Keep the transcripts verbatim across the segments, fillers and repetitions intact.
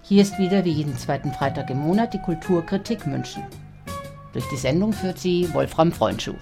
Hier ist wieder wie jeden zweiten Freitag im Monat die Kulturkritik München. Durch die Sendung führt sie Wolfram Freundschuh.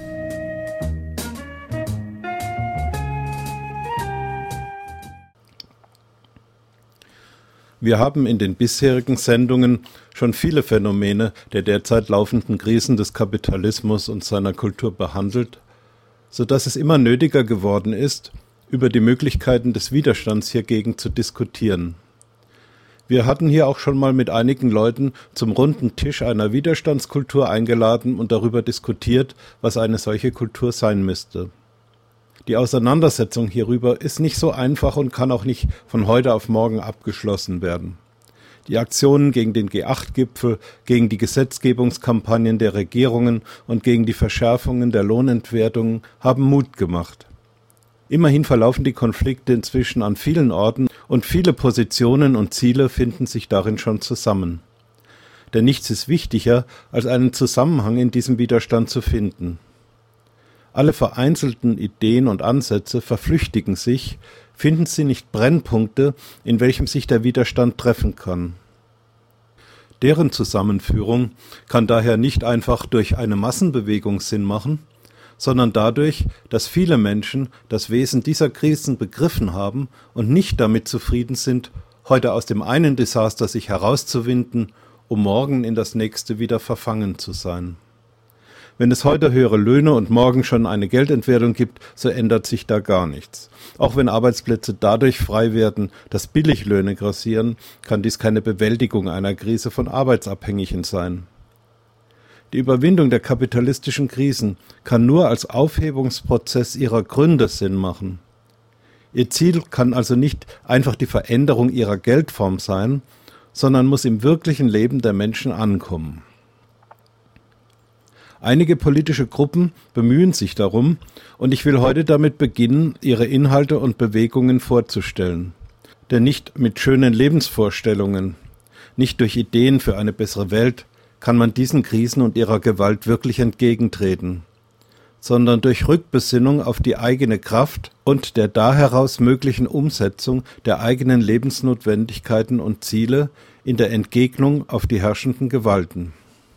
Wir haben in den bisherigen Sendungen schon viele Phänomene der derzeit laufenden Krisen des Kapitalismus und seiner Kultur behandelt, sodass es immer nötiger geworden ist, über die Möglichkeiten des Widerstands hiergegen zu diskutieren. Wir hatten hier auch schon mal mit einigen Leuten zum runden Tisch einer Widerstandskultur eingeladen und darüber diskutiert, was eine solche Kultur sein müsste. Die Auseinandersetzung hierüber ist nicht so einfach und kann auch nicht von heute auf morgen abgeschlossen werden. Die Aktionen gegen den G acht Gipfel, gegen die Gesetzgebungskampagnen der Regierungen und gegen die Verschärfungen der Lohnentwertungen haben Mut gemacht. Immerhin verlaufen die Konflikte inzwischen an vielen Orten und viele Positionen und Ziele finden sich darin schon zusammen. Denn nichts ist wichtiger, als einen Zusammenhang in diesem Widerstand zu finden. Alle vereinzelten Ideen und Ansätze verflüchtigen sich, finden sie nicht Brennpunkte, in welchem sich der Widerstand treffen kann. Deren Zusammenführung kann daher nicht einfach durch eine Massenbewegung Sinn machen, sondern dadurch, dass viele Menschen das Wesen dieser Krisen begriffen haben und nicht damit zufrieden sind, heute aus dem einen Desaster sich herauszuwinden, um morgen in das nächste wieder verfangen zu sein. Wenn es heute höhere Löhne und morgen schon eine Geldentwertung gibt, so ändert sich da gar nichts. Auch wenn Arbeitsplätze dadurch frei werden, dass Billiglöhne grassieren, kann dies keine Bewältigung einer Krise von Arbeitsabhängigen sein. Die Überwindung der kapitalistischen Krisen kann nur als Aufhebungsprozess ihrer Gründe Sinn machen. Ihr Ziel kann also nicht einfach die Veränderung ihrer Geldform sein, sondern muss im wirklichen Leben der Menschen ankommen. Einige politische Gruppen bemühen sich darum, und ich will heute damit beginnen, ihre Inhalte und Bewegungen vorzustellen. Denn nicht mit schönen Lebensvorstellungen, nicht durch Ideen für eine bessere Welt, kann man diesen Krisen und ihrer Gewalt wirklich entgegentreten, sondern durch Rückbesinnung auf die eigene Kraft und der da heraus möglichen Umsetzung der eigenen Lebensnotwendigkeiten und Ziele in der Entgegnung auf die herrschenden Gewalten.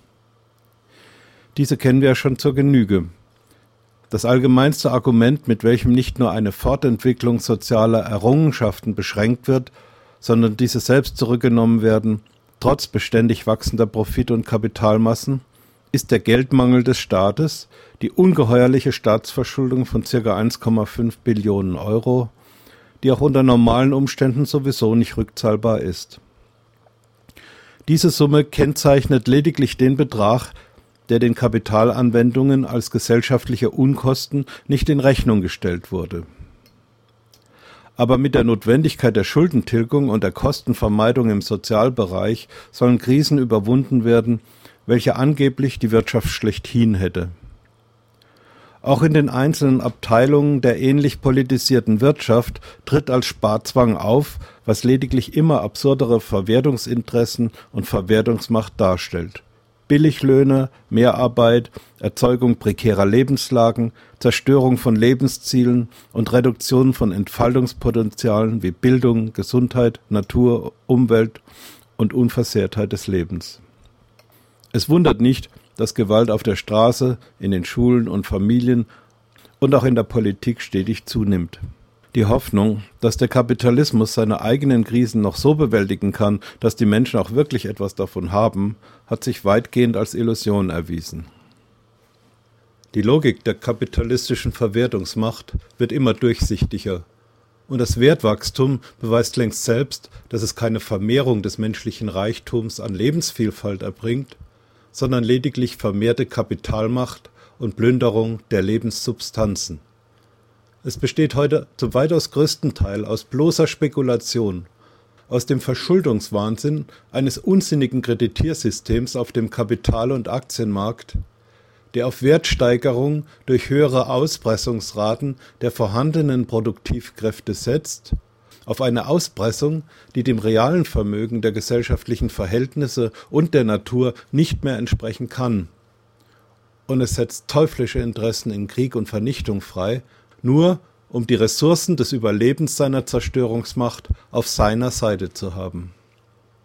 Diese kennen wir ja schon zur Genüge. Das allgemeinste Argument, mit welchem nicht nur eine Fortentwicklung sozialer Errungenschaften beschränkt wird, sondern diese selbst zurückgenommen werden, trotz beständig wachsender Profit- und Kapitalmassen, ist der Geldmangel des Staates, die ungeheuerliche Staatsverschuldung von ca. eins Komma fünf Billionen Euro, die auch unter normalen Umständen sowieso nicht rückzahlbar ist. Diese Summe kennzeichnet lediglich den Betrag, der den Kapitalanwendungen als gesellschaftliche Unkosten nicht in Rechnung gestellt wurde. Aber mit der Notwendigkeit der Schuldentilgung und der Kostenvermeidung im Sozialbereich sollen Krisen überwunden werden, welche angeblich die Wirtschaft schlechthin hätte. Auch in den einzelnen Abteilungen der ähnlich politisierten Wirtschaft tritt als Sparzwang auf, was lediglich immer absurdere Verwertungsinteressen und Verwertungsmacht darstellt. Billiglöhne, Mehrarbeit, Erzeugung prekärer Lebenslagen, Zerstörung von Lebenszielen und Reduktion von Entfaltungspotenzialen wie Bildung, Gesundheit, Natur, Umwelt und Unversehrtheit des Lebens. Es wundert nicht, dass Gewalt auf der Straße, in den Schulen und Familien und auch in der Politik stetig zunimmt. Die Hoffnung, dass der Kapitalismus seine eigenen Krisen noch so bewältigen kann, dass die Menschen auch wirklich etwas davon haben, hat sich weitgehend als Illusion erwiesen. Die Logik der kapitalistischen Verwertungsmacht wird immer durchsichtiger. Und das Wertwachstum beweist längst selbst, dass es keine Vermehrung des menschlichen Reichtums an Lebensvielfalt erbringt, sondern lediglich vermehrte Kapitalmacht und Plünderung der Lebenssubstanzen. Es besteht heute zum weitaus größten Teil aus bloßer Spekulation, aus dem Verschuldungswahnsinn eines unsinnigen Kreditiersystems auf dem Kapital- und Aktienmarkt, der auf Wertsteigerung durch höhere Auspressungsraten der vorhandenen Produktivkräfte setzt, auf eine Auspressung, die dem realen Vermögen der gesellschaftlichen Verhältnisse und der Natur nicht mehr entsprechen kann. Und es setzt teuflische Interessen in Krieg und Vernichtung frei, nur um die Ressourcen des Überlebens seiner Zerstörungsmacht auf seiner Seite zu haben.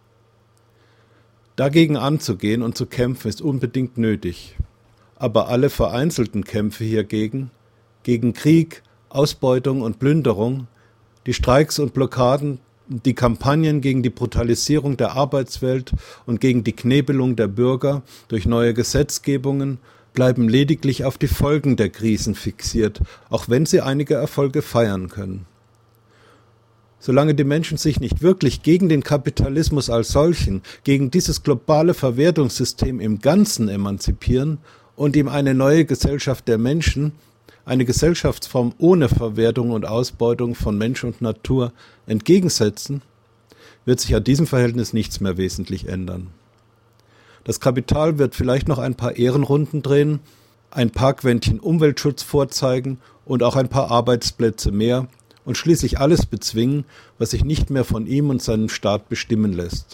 Dagegen anzugehen und zu kämpfen ist unbedingt nötig. Aber alle vereinzelten Kämpfe hiergegen, gegen Krieg, Ausbeutung und Plünderung, die Streiks und Blockaden, die Kampagnen gegen die Brutalisierung der Arbeitswelt und gegen die Knebelung der Bürger durch neue Gesetzgebungen, bleiben lediglich auf die Folgen der Krisen fixiert, auch wenn sie einige Erfolge feiern können. Solange die Menschen sich nicht wirklich gegen den Kapitalismus als solchen, gegen dieses globale Verwertungssystem im Ganzen emanzipieren und ihm eine neue Gesellschaft der Menschen, eine Gesellschaftsform ohne Verwertung und Ausbeutung von Mensch und Natur entgegensetzen, wird sich an diesem Verhältnis nichts mehr wesentlich ändern. Das Kapital wird vielleicht noch ein paar Ehrenrunden drehen, ein paar Quäntchen Umweltschutz vorzeigen und auch ein paar Arbeitsplätze mehr und schließlich alles bezwingen, was sich nicht mehr von ihm und seinem Staat bestimmen lässt.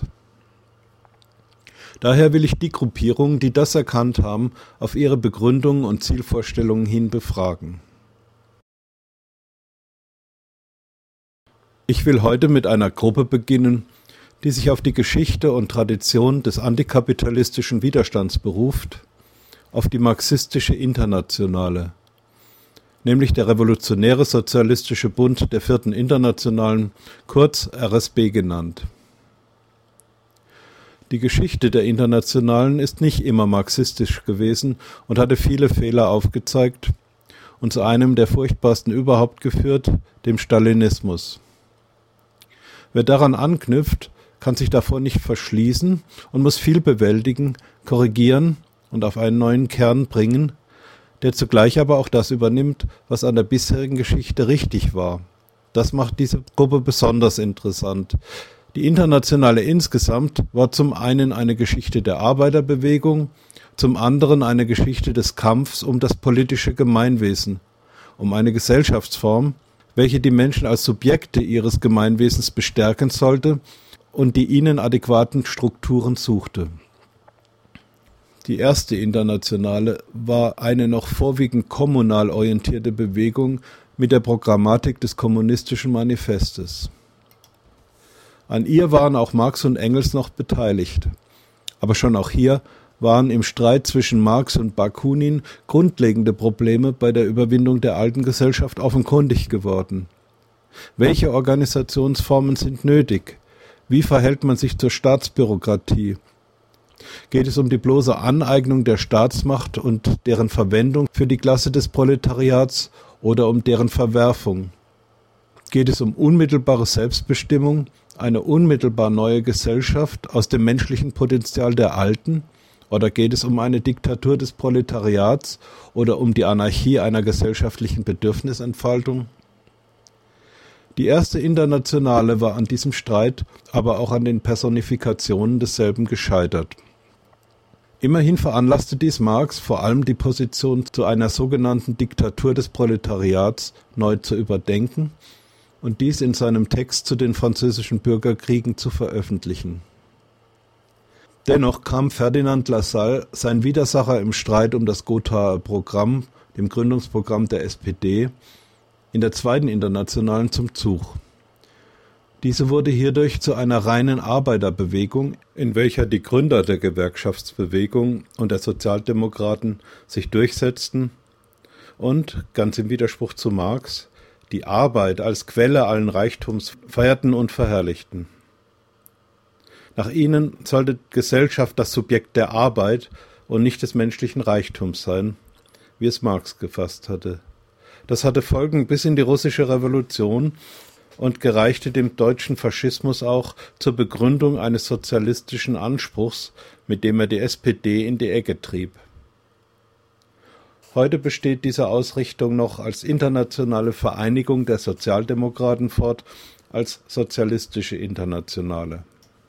Daher will ich die Gruppierungen, die das erkannt haben, auf ihre Begründungen und Zielvorstellungen hin befragen. Ich will heute mit einer Gruppe beginnen, die sich auf die Geschichte und Tradition des antikapitalistischen Widerstands beruft, auf die marxistische Internationale, nämlich der Revolutionäre Sozialistische Bund der Vierten Internationalen, kurz R S B genannt. Die Geschichte der Internationalen ist nicht immer marxistisch gewesen und hatte viele Fehler aufgezeigt und zu einem der furchtbarsten überhaupt geführt, dem Stalinismus. Wer daran anknüpft, kann sich davor nicht verschließen und muss viel bewältigen, korrigieren und auf einen neuen Kern bringen, der zugleich aber auch das übernimmt, was an der bisherigen Geschichte richtig war. Das macht diese Gruppe besonders interessant. Die Internationale insgesamt war zum einen eine Geschichte der Arbeiterbewegung, zum anderen eine Geschichte des Kampfs um das politische Gemeinwesen, um eine Gesellschaftsform, welche die Menschen als Subjekte ihres Gemeinwesens bestärken sollte und die ihnen adäquaten Strukturen suchte. Die erste Internationale war eine noch vorwiegend kommunal orientierte Bewegung mit der Programmatik des Kommunistischen Manifestes. An ihr waren auch Marx und Engels noch beteiligt. Aber schon auch hier waren im Streit zwischen Marx und Bakunin grundlegende Probleme bei der Überwindung der alten Gesellschaft offenkundig geworden. Welche Organisationsformen sind nötig? Wie verhält man sich zur Staatsbürokratie? Geht es um die bloße Aneignung der Staatsmacht und deren Verwendung für die Klasse des Proletariats oder um deren Verwerfung? Geht es um unmittelbare Selbstbestimmung, eine unmittelbar neue Gesellschaft aus dem menschlichen Potenzial der Alten? Oder geht es um eine Diktatur des Proletariats oder um die Anarchie einer gesellschaftlichen Bedürfnisentfaltung? Die erste Internationale war an diesem Streit, aber auch an den Personifikationen desselben gescheitert. Immerhin veranlasste dies Marx, vor allem die Position zu einer sogenannten Diktatur des Proletariats neu zu überdenken und dies in seinem Text zu den französischen Bürgerkriegen zu veröffentlichen. Dennoch kam Ferdinand Lassalle, sein Widersacher im Streit um das Gothaer Programm, dem Gründungsprogramm der S P D, in der zweiten Internationalen zum Zug. Diese wurde hierdurch zu einer reinen Arbeiterbewegung, in welcher die Gründer der Gewerkschaftsbewegung und der Sozialdemokraten sich durchsetzten und, ganz im Widerspruch zu Marx, die Arbeit als Quelle allen Reichtums feierten und verherrlichten. Nach ihnen sollte Gesellschaft das Subjekt der Arbeit und nicht des menschlichen Reichtums sein, wie es Marx gefasst hatte. Das hatte Folgen bis in die russische Revolution und gereichte dem deutschen Faschismus auch zur Begründung eines sozialistischen Anspruchs, mit dem er die S P D in die Ecke trieb. Heute besteht diese Ausrichtung noch als internationale Vereinigung der Sozialdemokraten fort, als sozialistische Internationale.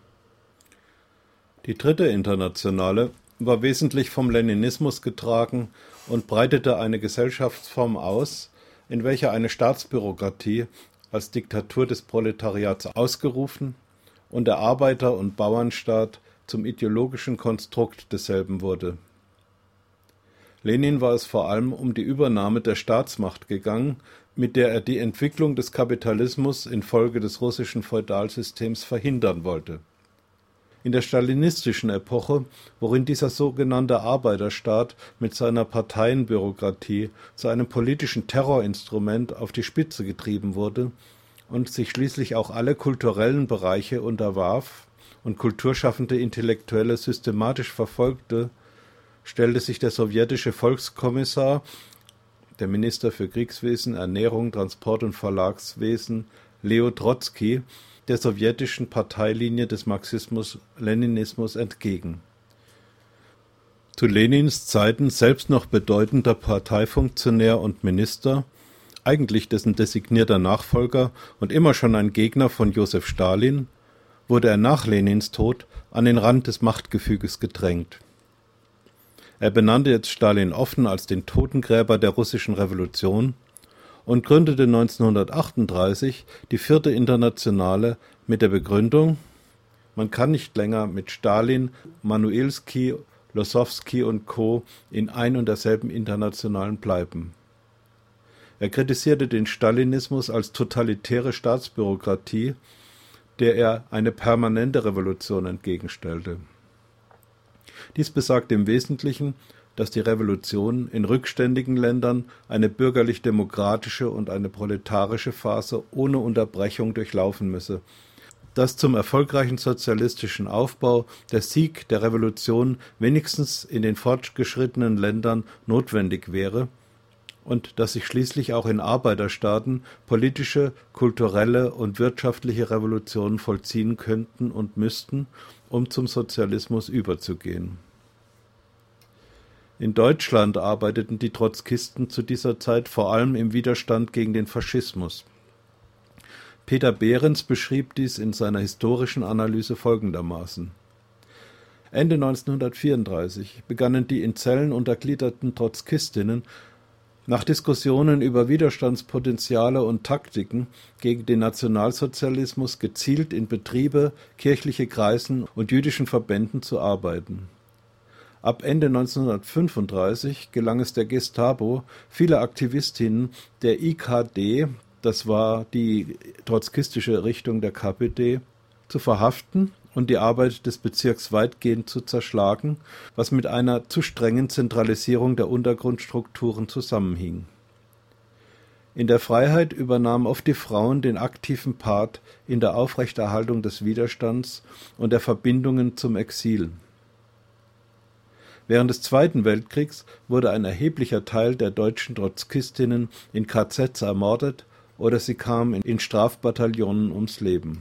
Die dritte Internationale war wesentlich vom Leninismus getragen und breitete eine Gesellschaftsform aus, in welcher eine Staatsbürokratie als Diktatur des Proletariats ausgerufen und der Arbeiter- und Bauernstaat zum ideologischen Konstrukt desselben wurde. Lenin war es vor allem um die Übernahme der Staatsmacht gegangen, mit der er die Entwicklung des Kapitalismus infolge des russischen Feudalsystems verhindern wollte. In der stalinistischen Epoche, worin dieser sogenannte Arbeiterstaat mit seiner Parteienbürokratie zu einem politischen Terrorinstrument auf die Spitze getrieben wurde und sich schließlich auch alle kulturellen Bereiche unterwarf und kulturschaffende Intellektuelle systematisch verfolgte, stellte sich der sowjetische Volkskommissar, der Minister für Kriegswesen, Ernährung, Transport und Verlagswesen, Leo Trotzki, der sowjetischen Parteilinie des Marxismus-Leninismus entgegen. Zu Lenins Zeiten selbst noch bedeutender Parteifunktionär und Minister, eigentlich dessen designierter Nachfolger und immer schon ein Gegner von Josef Stalin, wurde er nach Lenins Tod an den Rand des Machtgefüges gedrängt. Er benannte jetzt Stalin offen als den Totengräber der russischen Revolution und gründete neunzehnhundertachtunddreißig die Vierte Internationale mit der Begründung, man kann nicht länger mit Stalin, Manuelski, Lossowski und Co. in ein und derselben Internationalen bleiben. Er kritisierte den Stalinismus als totalitäre Staatsbürokratie, der er eine permanente Revolution entgegenstellte. Dies besagt im Wesentlichen, dass die Revolution in rückständigen Ländern eine bürgerlich-demokratische und eine proletarische Phase ohne Unterbrechung durchlaufen müsse, dass zum erfolgreichen sozialistischen Aufbau der Sieg der Revolution wenigstens in den fortgeschrittenen Ländern notwendig wäre und dass sich schließlich auch in Arbeiterstaaten politische, kulturelle und wirtschaftliche Revolutionen vollziehen könnten und müssten, um zum Sozialismus überzugehen. In Deutschland arbeiteten die Trotzkisten zu dieser Zeit vor allem im Widerstand gegen den Faschismus. Peter Behrens beschrieb dies in seiner historischen Analyse folgendermaßen: Ende neunzehnhundertvierunddreißig begannen die in Zellen untergliederten Trotzkistinnen nach Diskussionen über Widerstandspotenziale und Taktiken gegen den Nationalsozialismus gezielt in Betriebe, kirchliche Kreisen und jüdischen Verbänden zu arbeiten. Ab Ende neunzehnhundertfünfunddreißig gelang es der Gestapo, viele Aktivistinnen der I K D, das war die trotzkistische Richtung der K P D, zu verhaften und die Arbeit des Bezirks weitgehend zu zerschlagen, was mit einer zu strengen Zentralisierung der Untergrundstrukturen zusammenhing. In der Freiheit übernahmen oft die Frauen den aktiven Part in der Aufrechterhaltung des Widerstands und der Verbindungen zum Exil. Während des Zweiten Weltkriegs wurde ein erheblicher Teil der deutschen Trotzkistinnen in K Zs ermordet oder sie kamen in Strafbataillonen ums Leben.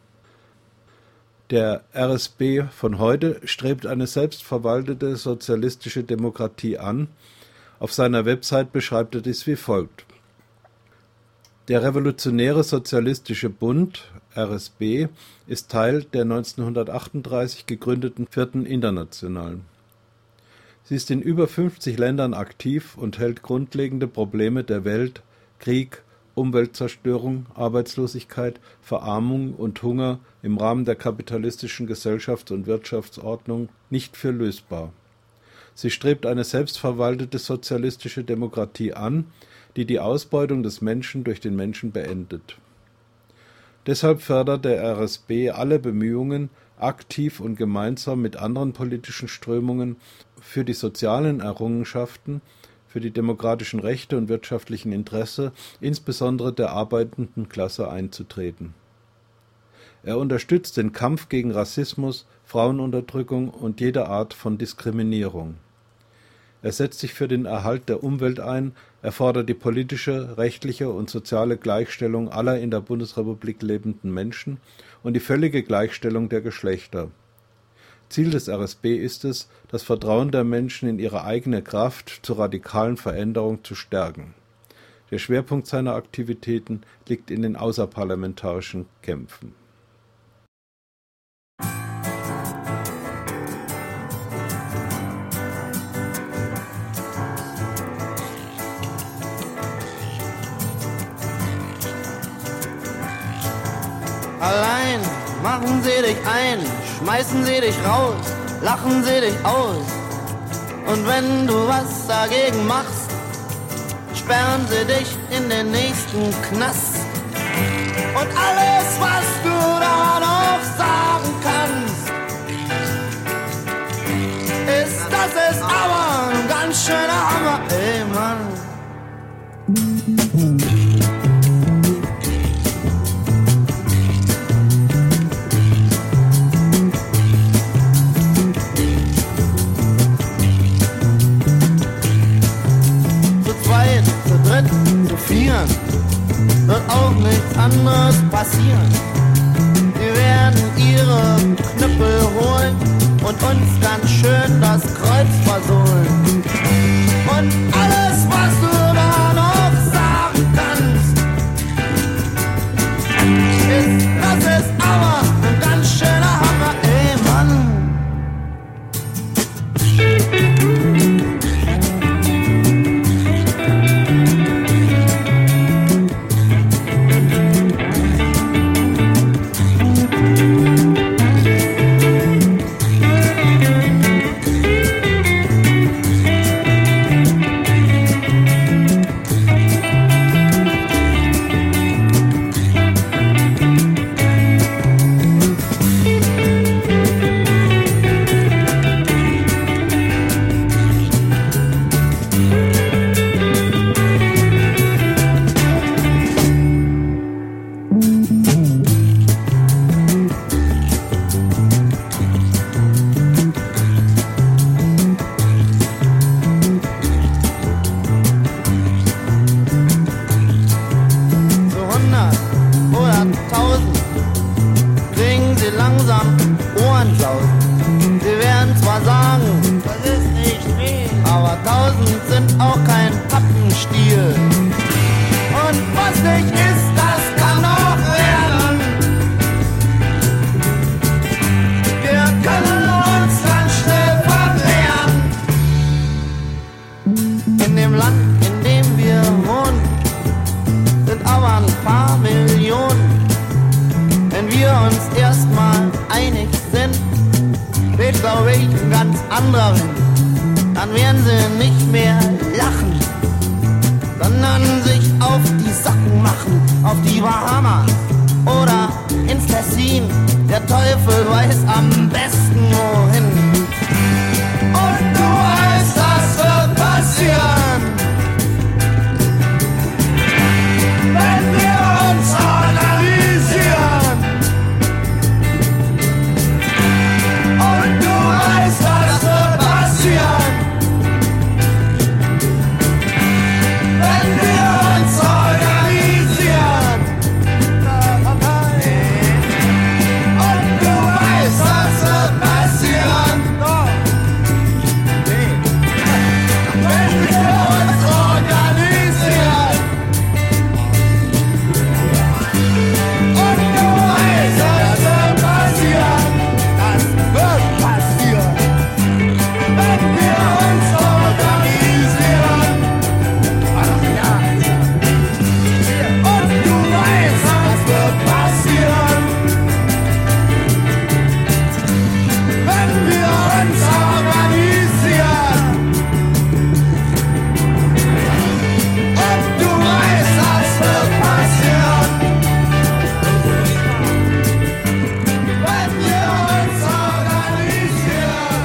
Der R S B von heute strebt eine selbstverwaltete sozialistische Demokratie an. Auf seiner Website beschreibt er dies wie folgt: Der Revolutionäre Sozialistische Bund, R S B, ist Teil der neunzehnhundertachtunddreißig gegründeten Vierten Internationalen. Sie ist in über fünfzig Ländern aktiv und hält grundlegende Probleme der Welt, Krieg, Umweltzerstörung, Arbeitslosigkeit, Verarmung und Hunger im Rahmen der kapitalistischen Gesellschafts- und Wirtschaftsordnung nicht für lösbar. Sie strebt eine selbstverwaltete sozialistische Demokratie an, die die Ausbeutung des Menschen durch den Menschen beendet. Deshalb fördert der R S B alle Bemühungen, aktiv und gemeinsam mit anderen politischen Strömungen für die sozialen Errungenschaften, für die demokratischen Rechte und wirtschaftlichen Interesse, insbesondere der arbeitenden Klasse, einzutreten. Er unterstützt den Kampf gegen Rassismus, Frauenunterdrückung und jede Art von Diskriminierung. Er setzt sich für den Erhalt der Umwelt ein, er fordert die politische, rechtliche und soziale Gleichstellung aller in der Bundesrepublik lebenden Menschen und die völlige Gleichstellung der Geschlechter. Ziel des R S B ist es, das Vertrauen der Menschen in ihre eigene Kraft zur radikalen Veränderung zu stärken. Der Schwerpunkt seiner Aktivitäten liegt in den außerparlamentarischen Kämpfen. Allein machen sie dich ein, schmeißen sie dich raus, lachen sie dich aus. Und wenn du was dagegen machst, sperren sie dich in den nächsten Knast. Und alles, was du da noch sagen kannst, das ist aber ein ganz schöner Hammer, ey Mann. Zu vieren wird auch nichts anderes passieren. Wir werden ihre Knüppel holen und uns ganz schön das Kreuz versohlen. Und alles, was du da noch sagen kannst, ist, das ist aber ein ganz schöner Hammer, ey Mann. Dann werden sie nicht mehr lachen, sondern sich auf die Socken machen, auf die Bahamas oder ins Tessin. Der Teufel weiß am besten wohin. Und du weißt, das wird passieren, wenn wir uns organisieren. Und du weißt, das wird passieren, wenn wir uns organisieren. Und du weißt, das wird passieren, wenn wir uns organisieren. Und du weißt, das wird passieren, das wird passieren, wenn wir uns organisieren. Ach ja. Und du weißt, das wird passieren, wenn wir uns organisieren. Und du weißt, das wird passieren, wenn wir uns organisieren.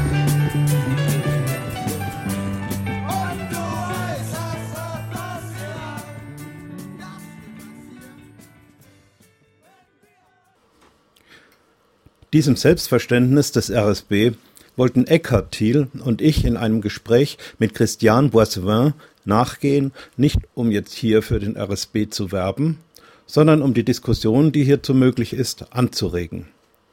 Und du weißt, das wird passieren. Diesem Selbstverständnis des R S B wollten Eckhard Thiel und ich in einem Gespräch mit Christian Boissevin nachgehen, nicht um jetzt hier für den R S B zu werben, sondern um die Diskussion, die hierzu möglich ist, anzuregen.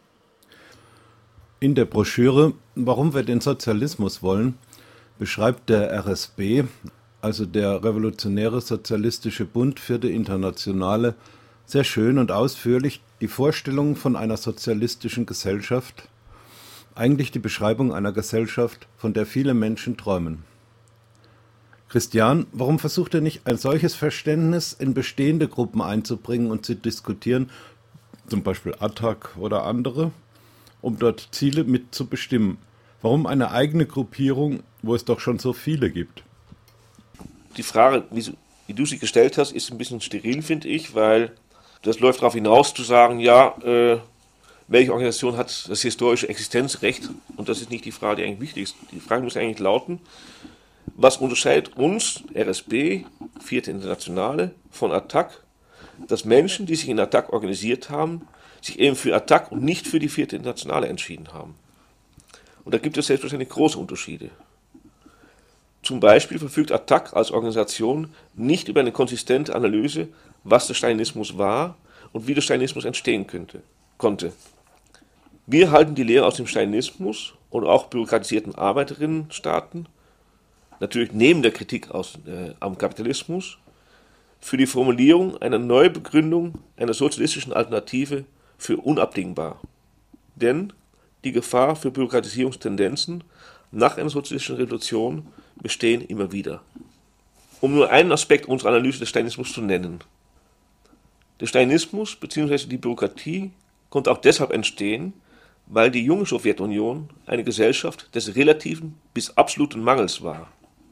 In der Broschüre »Warum wir den Sozialismus wollen« beschreibt der R S B, also der Revolutionäre Sozialistische Bund, Vierte Internationale, sehr schön und ausführlich die Vorstellung von einer sozialistischen Gesellschaft, eigentlich die Beschreibung einer Gesellschaft, von der viele Menschen träumen. Christian, warum versucht er nicht, ein solches Verständnis in bestehende Gruppen einzubringen und zu diskutieren, zum Beispiel A T T A C oder andere, um dort Ziele mitzubestimmen? Warum eine eigene Gruppierung, wo es doch schon so viele gibt? Die Frage, wie, wie du sie gestellt hast, ist ein bisschen steril, finde ich, weil das läuft darauf hinaus, zu sagen, ja, äh, welche Organisation hat das historische Existenzrecht? Und das ist nicht die Frage, die eigentlich wichtig ist. Die Frage muss eigentlich lauten, was unterscheidet uns, R S B, Vierte Internationale, von A T T A C, dass Menschen, die sich in A T T A C organisiert haben, sich eben für A T T A C und nicht für die Vierte Internationale entschieden haben. Und da gibt es selbstverständlich große Unterschiede. Zum Beispiel verfügt A T T A C als Organisation nicht über eine konsistente Analyse, was der Stalinismus war und wie der Stalinismus entstehen könnte, konnte. Wir halten die Lehre aus dem Stalinismus und auch bürokratisierten Arbeiterinnenstaaten, natürlich neben der Kritik aus, äh, am Kapitalismus, für die Formulierung einer Neubegründung einer sozialistischen Alternative für unabdingbar. Denn die Gefahr für Bürokratisierungstendenzen nach einer sozialistischen Revolution bestehen immer wieder. Um nur einen Aspekt unserer Analyse des Stalinismus zu nennen. Der Stalinismus bzw. die Bürokratie konnte auch deshalb entstehen, weil die junge Sowjetunion eine Gesellschaft des relativen bis absoluten Mangels war.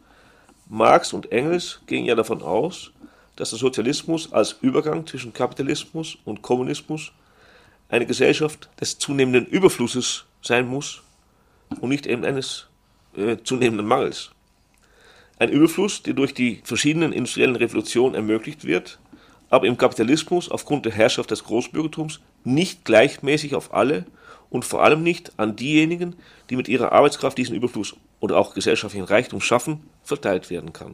Marx und Engels gingen ja davon aus, dass der Sozialismus als Übergang zwischen Kapitalismus und Kommunismus eine Gesellschaft des zunehmenden Überflusses sein muss und nicht eben eines äh, zunehmenden Mangels. Ein Überfluss, der durch die verschiedenen industriellen Revolutionen ermöglicht wird, aber im Kapitalismus aufgrund der Herrschaft des Großbürgertums nicht gleichmäßig auf alle und vor allem nicht an diejenigen, die mit ihrer Arbeitskraft diesen Überfluss oder auch gesellschaftlichen Reichtum schaffen, verteilt werden kann.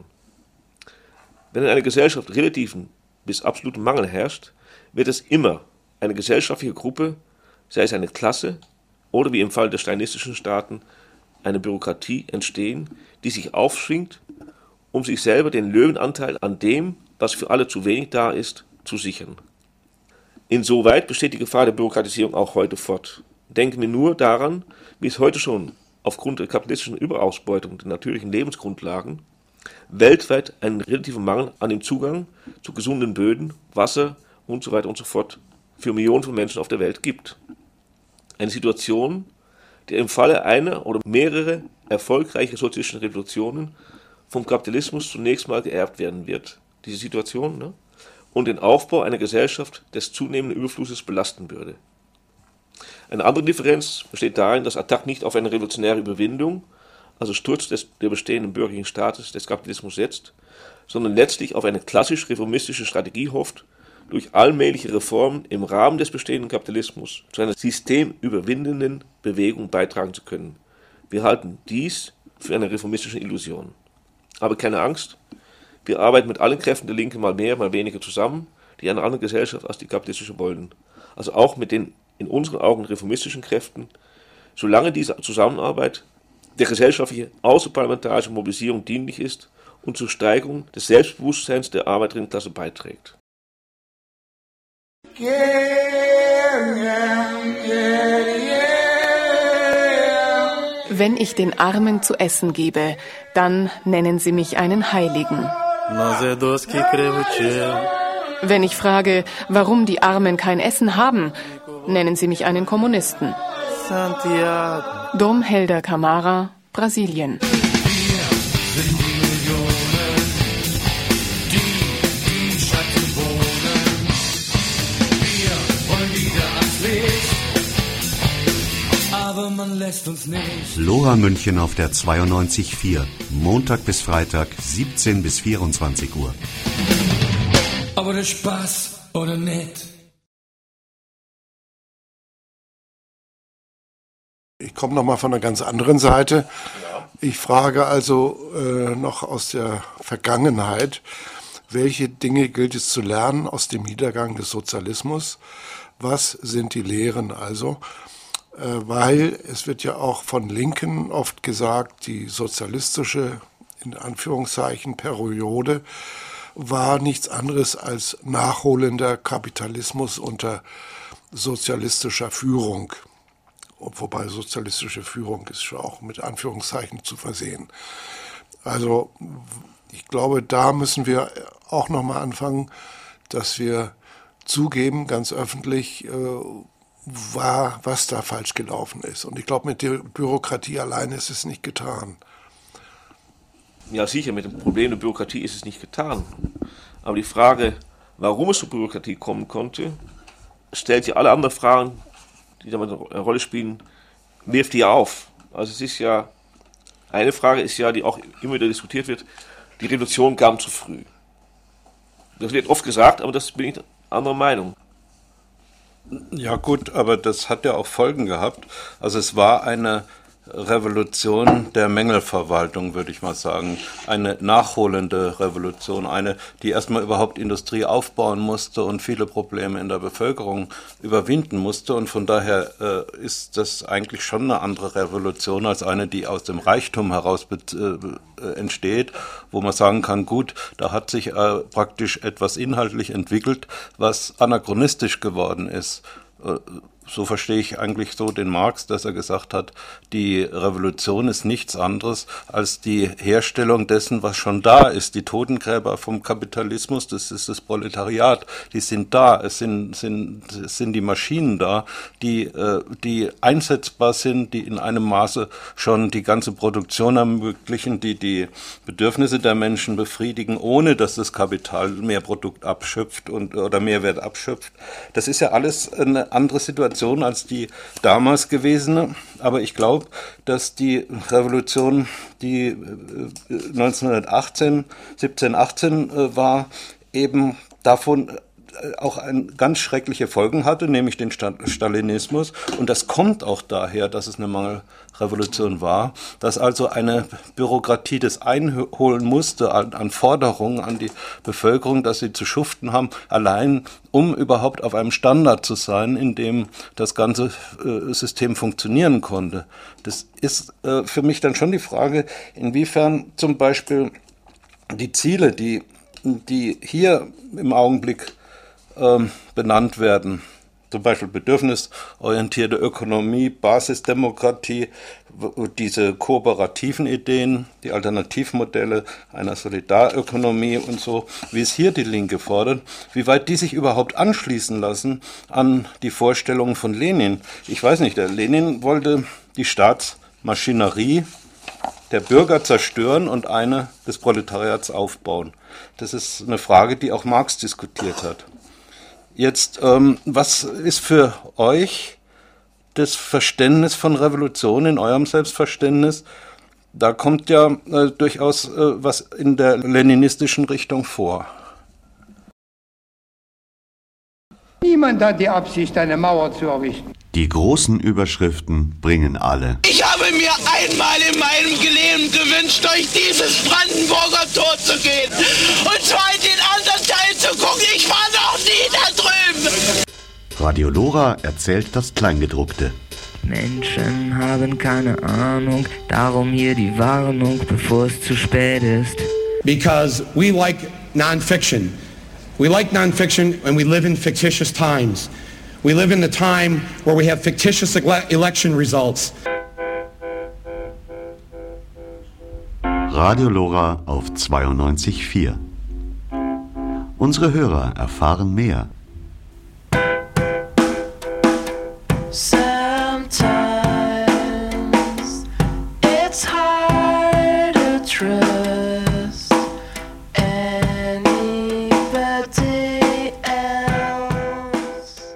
Wenn in einer Gesellschaft relativen bis absoluten Mangel herrscht, wird es immer eine gesellschaftliche Gruppe, sei es eine Klasse oder wie im Fall der stalinistischen Staaten eine Bürokratie entstehen, die sich aufschwingt, um sich selber den Löwenanteil an dem, was für alle zu wenig da ist, zu sichern. Insoweit besteht die Gefahr der Bürokratisierung auch heute fort. Denken wir nur daran, wie es heute schon aufgrund der kapitalistischen Überausbeutung der natürlichen Lebensgrundlagen weltweit einen relativen Mangel an dem Zugang zu gesunden Böden, Wasser und so weiter und so fort für Millionen von Menschen auf der Welt gibt. Eine Situation, die im Falle einer oder mehrere erfolgreiche sozialistischen Revolutionen vom Kapitalismus zunächst mal geerbt werden wird, diese Situation, ne? Und den Aufbau einer Gesellschaft des zunehmenden Überflusses belasten würde. Eine andere Differenz besteht darin, dass A T T A C nicht auf eine revolutionäre Überwindung, also Sturz des, der bestehenden bürgerlichen Staates des Kapitalismus setzt, sondern letztlich auf eine klassisch reformistische Strategie hofft, durch allmähliche Reformen im Rahmen des bestehenden Kapitalismus zu einer systemüberwindenden Bewegung beitragen zu können. Wir halten dies für eine reformistische Illusion. Aber keine Angst, wir arbeiten mit allen Kräften der Linken mal mehr, mal weniger zusammen, die eine andere Gesellschaft als die kapitalistische wollen. Also auch mit den in unseren Augen reformistischen Kräften, solange diese Zusammenarbeit der gesellschaftlichen außerparlamentarischen Mobilisierung dienlich ist und zur Steigerung des Selbstbewusstseins der Arbeiterinnenklasse beiträgt. Wenn ich den Armen zu essen gebe, dann nennen sie mich einen Heiligen. Wenn ich frage, warum die Armen kein Essen haben, nennen sie mich einen Kommunisten. Dom Helder Camara, Brasilien. Lora München auf der zweiundneunzig Komma vier. Montag bis Freitag, siebzehn bis vierundzwanzig Uhr. Aber der Spaß oder nicht? Ich komme noch mal von einer ganz anderen Seite. Ich frage also äh, noch aus der Vergangenheit, welche Dinge gilt es zu lernen aus dem Niedergang des Sozialismus? Was sind die Lehren also? Äh, weil es wird ja auch von Linken oft gesagt, die sozialistische, in Anführungszeichen, Periode war nichts anderes als nachholender Kapitalismus unter sozialistischer Führung. Wobei sozialistische Führung ist schon auch mit Anführungszeichen zu versehen. Also ich glaube, da müssen wir auch nochmal anfangen, dass wir zugeben, ganz öffentlich, äh, war, was da falsch gelaufen ist. Und ich glaube, mit der Bürokratie alleine ist es nicht getan. Ja, sicher, mit dem Problem der Bürokratie ist es nicht getan. Aber die Frage, warum es zur Bürokratie kommen konnte, stellt ja alle anderen Fragen, die da eine Rolle spielen, wirft die auf. Also es ist ja, eine Frage ist ja, die auch immer wieder diskutiert wird, die Revolution kam zu früh. Das wird oft gesagt, aber das bin ich anderer Meinung. Ja gut, aber das hat ja auch Folgen gehabt. Also es war eine Revolution der Mängelverwaltung, würde ich mal sagen. Eine nachholende Revolution, eine, die erstmal überhaupt Industrie aufbauen musste und viele Probleme in der Bevölkerung überwinden musste. Und von daher äh, ist das eigentlich schon eine andere Revolution als eine, die aus dem Reichtum heraus äh, entsteht, wo man sagen kann, gut, da hat sich äh, praktisch etwas inhaltlich entwickelt, was anachronistisch geworden ist. Äh, So verstehe ich eigentlich so den Marx, dass er gesagt hat, die Revolution ist nichts anderes als die Herstellung dessen, was schon da ist. Die Totengräber vom Kapitalismus, das ist das Proletariat, die sind da. Es sind, sind, es sind die Maschinen da, die, die einsetzbar sind, die in einem Maße schon die ganze Produktion ermöglichen, die die Bedürfnisse der Menschen befriedigen, ohne dass das Kapital mehr Produkt abschöpft und, oder Mehrwert abschöpft. Das ist ja alles eine andere Situation als die damals gewesene, aber ich glaube, dass die Revolution, die neunzehnhundertachtzehn, siebzehn, achtzehn war, eben davon auch ein, ganz schreckliche Folgen hatte, nämlich den Stalinismus. Und das kommt auch daher, dass es eine Mangelrevolution war, dass also eine Bürokratie das einholen musste an, an Forderungen an die Bevölkerung, dass sie zu schuften haben, allein um überhaupt auf einem Standard zu sein, in dem das ganze äh, System funktionieren konnte. Das ist äh, für mich dann schon die Frage, inwiefern zum Beispiel die Ziele, die, die hier im Augenblick benannt werden. Zum Beispiel bedürfnisorientierte Ökonomie, Basisdemokratie, diese kooperativen Ideen, die Alternativmodelle einer Solidarökonomie und so, wie es hier die Linke fordert, wie weit die sich überhaupt anschließen lassen an die Vorstellungen von Lenin. Ich weiß nicht, der Lenin wollte die Staatsmaschinerie der Bürger zerstören und eine des Proletariats aufbauen. Das ist eine Frage, die auch Marx diskutiert hat. Jetzt, ähm, was ist für euch das Verständnis von Revolution in eurem Selbstverständnis? Da kommt ja äh, durchaus äh, was in der leninistischen Richtung vor. Niemand hat die Absicht, eine Mauer zu errichten. Die großen Überschriften bringen alle. Ich habe mir einmal in meinem Leben gewünscht, durch dieses Brandenburger Tor zu gehen. Und zwar in den anderen Teil zu gucken. Ich war noch nie da drüben. Radio Lora erzählt das Kleingedruckte. Menschen haben keine Ahnung, darum hier die Warnung, bevor es zu spät ist. Because we like non-fiction. We like non-fiction and we live in fictitious times. We live in a time where we have fictitious ele- election results. Radio Lora auf zweiundneunzig Komma vier. Unsere Hörer erfahren mehr. Sometimes it's hard to trust anybody else.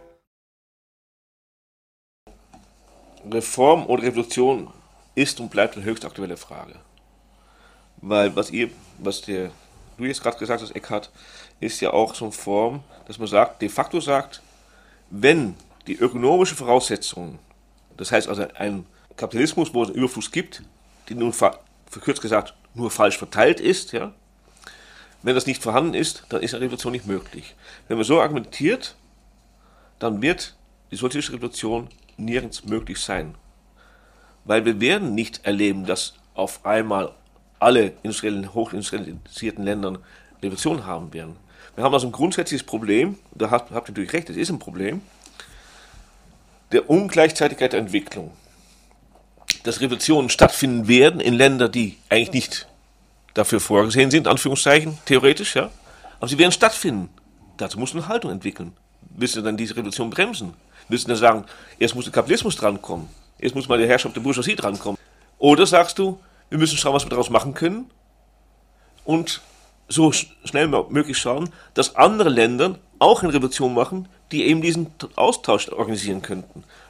Reform oder Revolution ist und bleibt eine höchst aktuelle Frage. Weil was ihr, was der, du jetzt gerade gesagt hast, Eckhart, ist ja auch so eine Form, dass man sagt, de facto sagt, wenn die ökonomischen Voraussetzungen, das heißt also ein Kapitalismus, wo es einen Überfluss gibt, die nun verkürzt gesagt nur falsch verteilt ist, ja, wenn das nicht vorhanden ist, dann ist eine Revolution nicht möglich. Wenn man so argumentiert, dann wird die sozialistische Revolution nirgends möglich sein. Weil wir werden nicht erleben, dass auf einmal alle industriellen, hochindustrialisierten Ländern Revolution haben werden. Wir haben also ein grundsätzliches Problem, da habt, habt ihr natürlich recht, es ist ein Problem, der Ungleichzeitigkeit der Entwicklung. Dass Revolutionen stattfinden werden in Ländern, die eigentlich nicht dafür vorgesehen sind, Anführungszeichen, theoretisch, ja, aber sie werden stattfinden. Dazu muss man eine Haltung entwickeln. Willst du dann diese Revolution bremsen? Willst du dann sagen, erst muss der Kapitalismus drankommen, erst muss mal der Herrschaft der Bourgeoisie drankommen? Oder sagst du, wir müssen schauen, was wir daraus machen können und so schnell wie möglich schauen, dass andere Länder auch eine Revolution machen, die eben diesen Austausch organisieren könnten.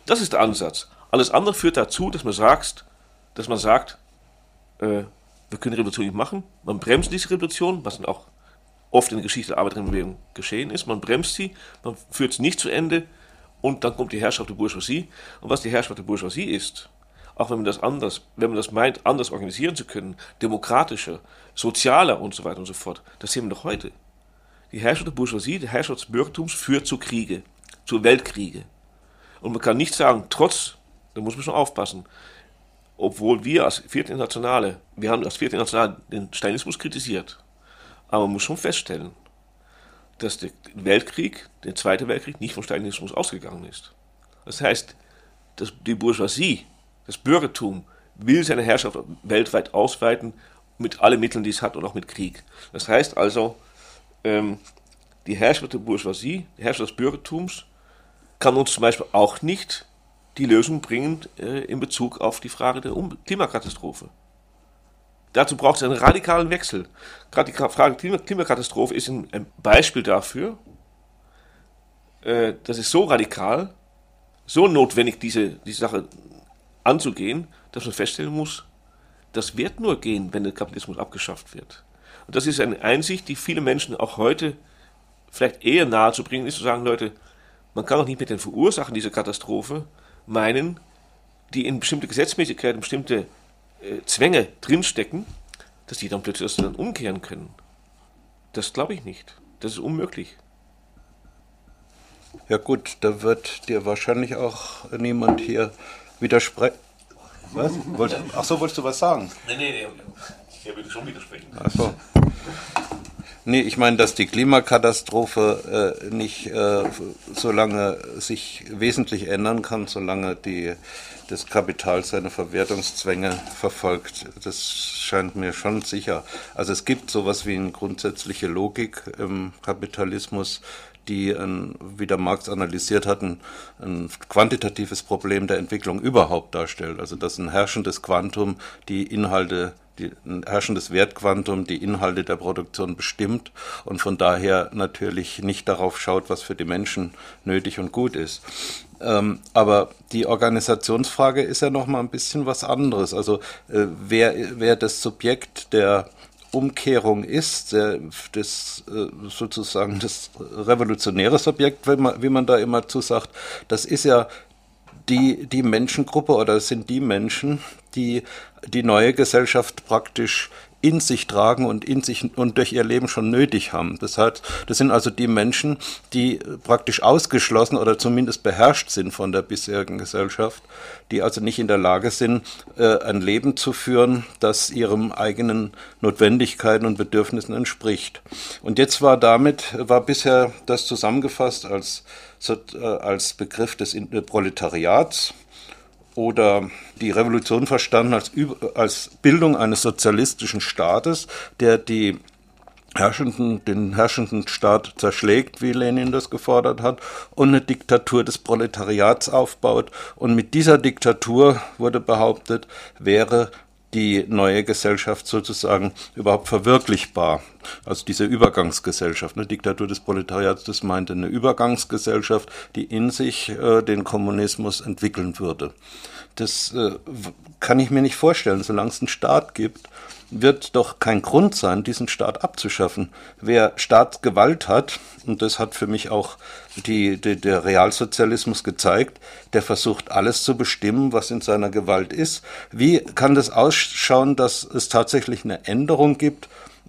Das ist der Ansatz. Alles andere führt dazu, dass man sagt, dass man sagt, äh, wir können Revolution nicht machen. Man bremst diese Revolution, was dann auch oft in der Geschichte der Arbeiterinnenbewegung geschehen ist. Man bremst sie, man führt sie nicht zu Ende und dann kommt die Herrschaft der Bourgeoisie. Und was die Herrschaft der Bourgeoisie ist, auch wenn man das anders, wenn man das meint, anders organisieren zu können, demokratischer, sozialer und so weiter und so fort, das sehen wir doch heute. Die Herrschaft der Bourgeoisie, die Herrschaft des Bürgertums führt zu Kriege, zu Weltkriege. Und man kann nicht sagen, trotz, da muss man schon aufpassen, obwohl wir als Vierte Internationale, wir haben als Vierte Internationale den Stalinismus kritisiert, aber man muss schon feststellen, dass der Weltkrieg, der Zweite Weltkrieg, nicht vom Stalinismus ausgegangen ist. Das heißt, dass die Bourgeoisie, das Bürgertum, will seine Herrschaft weltweit ausweiten, mit allen Mitteln, die es hat, und auch mit Krieg. Das heißt also, ähm, die Herrschaft der Bourgeoisie, die Herrschaft des Bürgertums, kann uns zum Beispiel auch nicht die Lösung bringen äh, in Bezug auf die Frage der um- Klimakatastrophe. Dazu braucht es einen radikalen Wechsel. Gerade die Frage der Klimakatastrophe ist ein, ein Beispiel dafür, äh, das ist so radikal, so notwendig, diese, diese Sache anzugehen, dass man feststellen muss, das wird nur gehen, wenn der Kapitalismus abgeschafft wird. Und das ist eine Einsicht, die viele Menschen auch heute vielleicht eher nahe zu bringen ist, zu sagen, Leute, man kann doch nicht mit den Verursachern dieser Katastrophe meinen, die in bestimmte Gesetzmäßigkeiten, bestimmte äh, Zwänge drinstecken, dass die dann plötzlich das dann umkehren können. Das glaube ich nicht. Das ist unmöglich. Ja gut, da wird dir wahrscheinlich auch niemand hier widersprechen. Was? Wollt, ach so, wolltest du was sagen? Nee, nee, nee, er würde schon widersprechen. Ach so. Nee, ich meine, dass die Klimakatastrophe äh, nicht äh, so lange sich wesentlich ändern kann, solange die, das Kapital seine Verwertungszwänge verfolgt. Das scheint mir schon sicher. Also es gibt sowas wie eine grundsätzliche Logik im Kapitalismus, die, ein, wie der Marx analysiert hat, ein, ein quantitatives Problem der Entwicklung überhaupt darstellt. Also dass ein herrschendes Quantum die Inhalte, die, ein herrschendes Wertquantum die Inhalte der Produktion bestimmt und von daher natürlich nicht darauf schaut, was für die Menschen nötig und gut ist. Ähm, aber die Organisationsfrage ist ja noch mal ein bisschen was anderes. Also äh, wer, wer das Subjekt der Umkehrung ist, der, das sozusagen das revolutionäre Subjekt, wie man, wie man da immer zu sagt, das ist ja die, die Menschengruppe oder sind die Menschen, die die neue Gesellschaft praktisch in sich tragen und in sich und durch ihr Leben schon nötig haben. Das heißt, das sind also die Menschen, die praktisch ausgeschlossen oder zumindest beherrscht sind von der bisherigen Gesellschaft, die also nicht in der Lage sind, ein Leben zu führen, das ihren eigenen Notwendigkeiten und Bedürfnissen entspricht. Und jetzt war damit, war bisher das zusammengefasst als, als Begriff des Proletariats, oder die Revolution verstanden als, als Bildung eines sozialistischen Staates, der die herrschenden, den herrschenden Staat zerschlägt, wie Lenin das gefordert hat, und eine Diktatur des Proletariats aufbaut. Und mit dieser Diktatur, wurde behauptet, wäre die neue Gesellschaft sozusagen überhaupt verwirklichbar. Also diese Übergangsgesellschaft, eine Diktatur des Proletariats, das meinte eine Übergangsgesellschaft, die in sich äh, den Kommunismus entwickeln würde. Das äh, kann ich mir nicht vorstellen. Solange es einen Staat gibt, wird doch kein Grund sein, diesen Staat abzuschaffen. Wer Staatsgewalt hat, und das hat für mich auch die, die, der Realsozialismus gezeigt, der versucht alles zu bestimmen, was in seiner Gewalt ist. Wie kann das ausschauen, dass es tatsächlich eine Änderung gibt,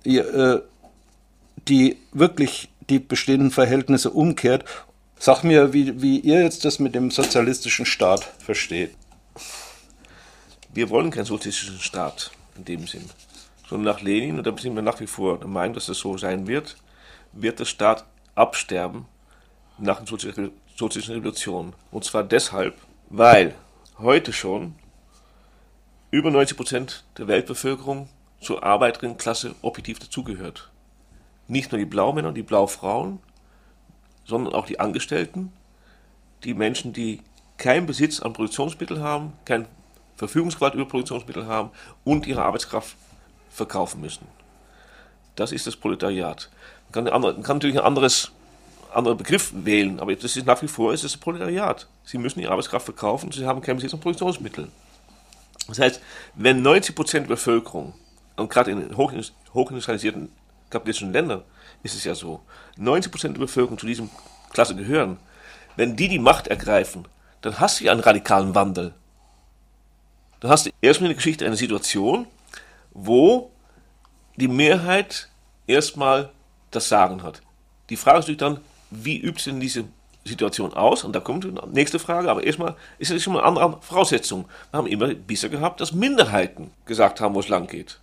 die wirklich die bestehenden Verhältnisse umkehrt? Sag mir, wie, wie ihr jetzt das mit dem sozialistischen Staat versteht. Wir wollen keinen sozialistischen Staat in dem Sinn. Sondern nach Lenin, und da sind wir nach wie vor der Meinung, dass das so sein wird, wird der Staat absterben nach der sozialistischen Revolution. Und zwar deshalb, weil heute schon über neunzig Prozent der Weltbevölkerung zur Arbeiterinnenklasse objektiv dazugehört. Nicht nur die Blaumänner und die Blaufrauen, sondern auch die Angestellten, die Menschen, die keinen Besitz an Produktionsmitteln haben, kein Verfügungsgewalt über Produktionsmittel haben und ihre Arbeitskraft verkaufen müssen. Das ist das Proletariat. Man kann, man kann natürlich ein anderes, anderen Begriff wählen, aber das ist nach wie vor ist es Proletariat. Sie müssen die Arbeitskraft verkaufen, sie haben keinen Besitz an Produktionsmitteln. Das heißt, wenn neunzig Prozent der Bevölkerung, und gerade in hochindustrialisierten kapitalistischen Ländern ist es ja so, neunzig Prozent der Bevölkerung zu diesem Klasse gehören, wenn die die Macht ergreifen, dann hast du ja einen radikalen Wandel. Dann hast du erstmal in der Geschichte eine Situation, wo die Mehrheit erstmal das Sagen hat. Die Frage ist natürlich dann, wie übt sie denn diese Situation aus? Und da kommt die nächste Frage, aber erstmal ist es schon mal eine andere Voraussetzung. Wir haben immer bisher gehabt, dass Minderheiten gesagt haben, wo es lang geht.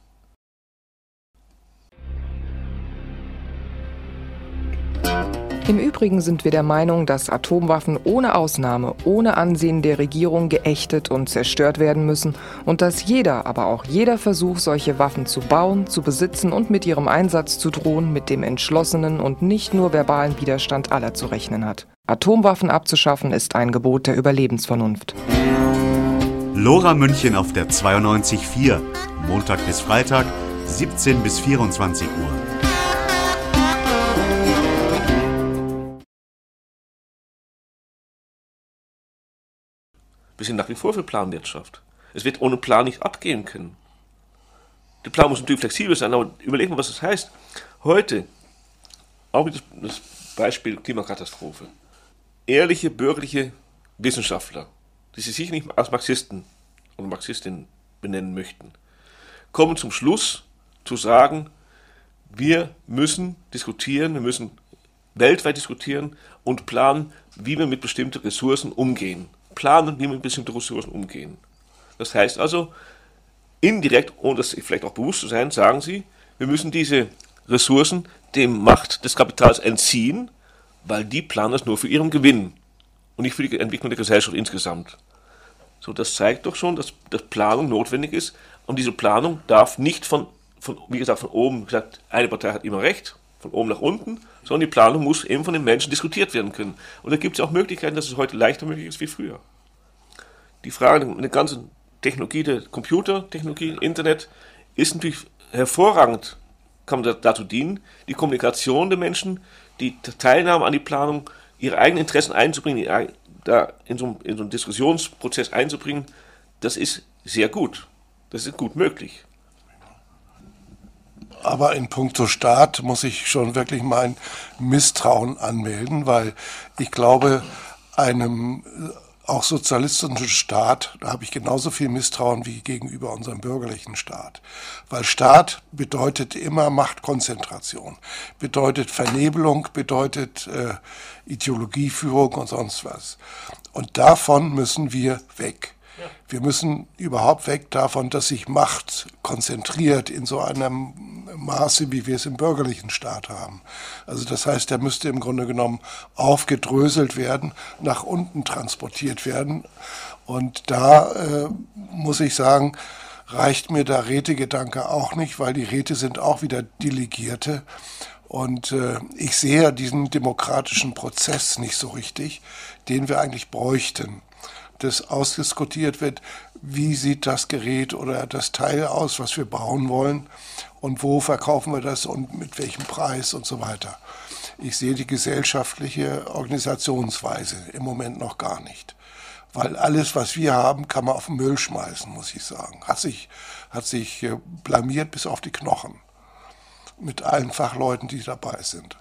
Im Übrigen sind wir der Meinung, dass Atomwaffen ohne Ausnahme, ohne Ansehen der Regierung geächtet und zerstört werden müssen und dass jeder, aber auch jeder Versuch, solche Waffen zu bauen, zu besitzen und mit ihrem Einsatz zu drohen, mit dem entschlossenen und nicht nur verbalen Widerstand aller zu rechnen hat. Atomwaffen abzuschaffen ist ein Gebot der Überlebensvernunft. Lora München auf der zweiundneunzig Komma vier, Montag bis Freitag, siebzehn bis vierundzwanzig Uhr. Wir sind nach wie vor für Planwirtschaft. Es wird ohne Plan nicht abgehen können. Der Plan muss natürlich flexibel sein, aber überlegen wir, was das heißt. Heute, auch das, das Beispiel Klimakatastrophe, ehrliche bürgerliche Wissenschaftler, die sich sicher nicht als Marxisten oder Marxistinnen benennen möchten, kommen zum Schluss zu sagen, wir müssen diskutieren, wir müssen weltweit diskutieren und planen, wie wir mit bestimmten Ressourcen umgehen. Planen, wie wir mit bestimmten Ressourcen umgehen. Das heißt also, indirekt, ohne das vielleicht auch bewusst zu sein, sagen sie, wir müssen diese Ressourcen dem Macht des Kapitals entziehen, weil die planen das nur für ihren Gewinn und nicht für die Entwicklung der Gesellschaft insgesamt. So, das zeigt doch schon, dass, dass Planung notwendig ist und diese Planung darf nicht von, von, wie gesagt, von oben, gesagt, eine Partei hat immer recht, von oben nach unten, sondern die Planung muss eben von den Menschen diskutiert werden können. Und da gibt es auch Möglichkeiten, dass es heute leichter möglich ist wie früher. Die Frage, eine ganze Technologie der Computertechnologie, Internet, ist natürlich hervorragend, kann man dazu dienen, die Kommunikation der Menschen, die Teilnahme an die Planung, ihre eigenen Interessen einzubringen, da in so, in so einen Diskussionsprozess einzubringen, das ist sehr gut. Das ist gut möglich. Aber in puncto Staat muss ich schon wirklich mein Misstrauen anmelden, weil ich glaube, einem auch sozialistischen Staat, da habe ich genauso viel Misstrauen wie gegenüber unserem bürgerlichen Staat. Weil Staat bedeutet immer Machtkonzentration, bedeutet Vernebelung, bedeutet äh, Ideologieführung und sonst was. Und davon müssen wir weg. Wir müssen überhaupt weg davon, dass sich Macht konzentriert in so einem Maße, wie wir es im bürgerlichen Staat haben. Also das heißt, der müsste im Grunde genommen aufgedröselt werden, nach unten transportiert werden. Und da äh, muss ich sagen, reicht mir der Rätegedanke auch nicht, weil die Räte sind auch wieder Delegierte. Und äh, ich sehe diesen demokratischen Prozess nicht so richtig, den wir eigentlich bräuchten. Dass ausdiskutiert wird, wie sieht das Gerät oder das Teil aus, was wir bauen wollen und wo verkaufen wir das und mit welchem Preis und so weiter. Ich sehe die gesellschaftliche Organisationsweise im Moment noch gar nicht. Weil alles, was wir haben, kann man auf den Müll schmeißen, muss ich sagen. Hat sich, hat sich blamiert bis auf die Knochen. Mit allen Fachleuten, die dabei sind.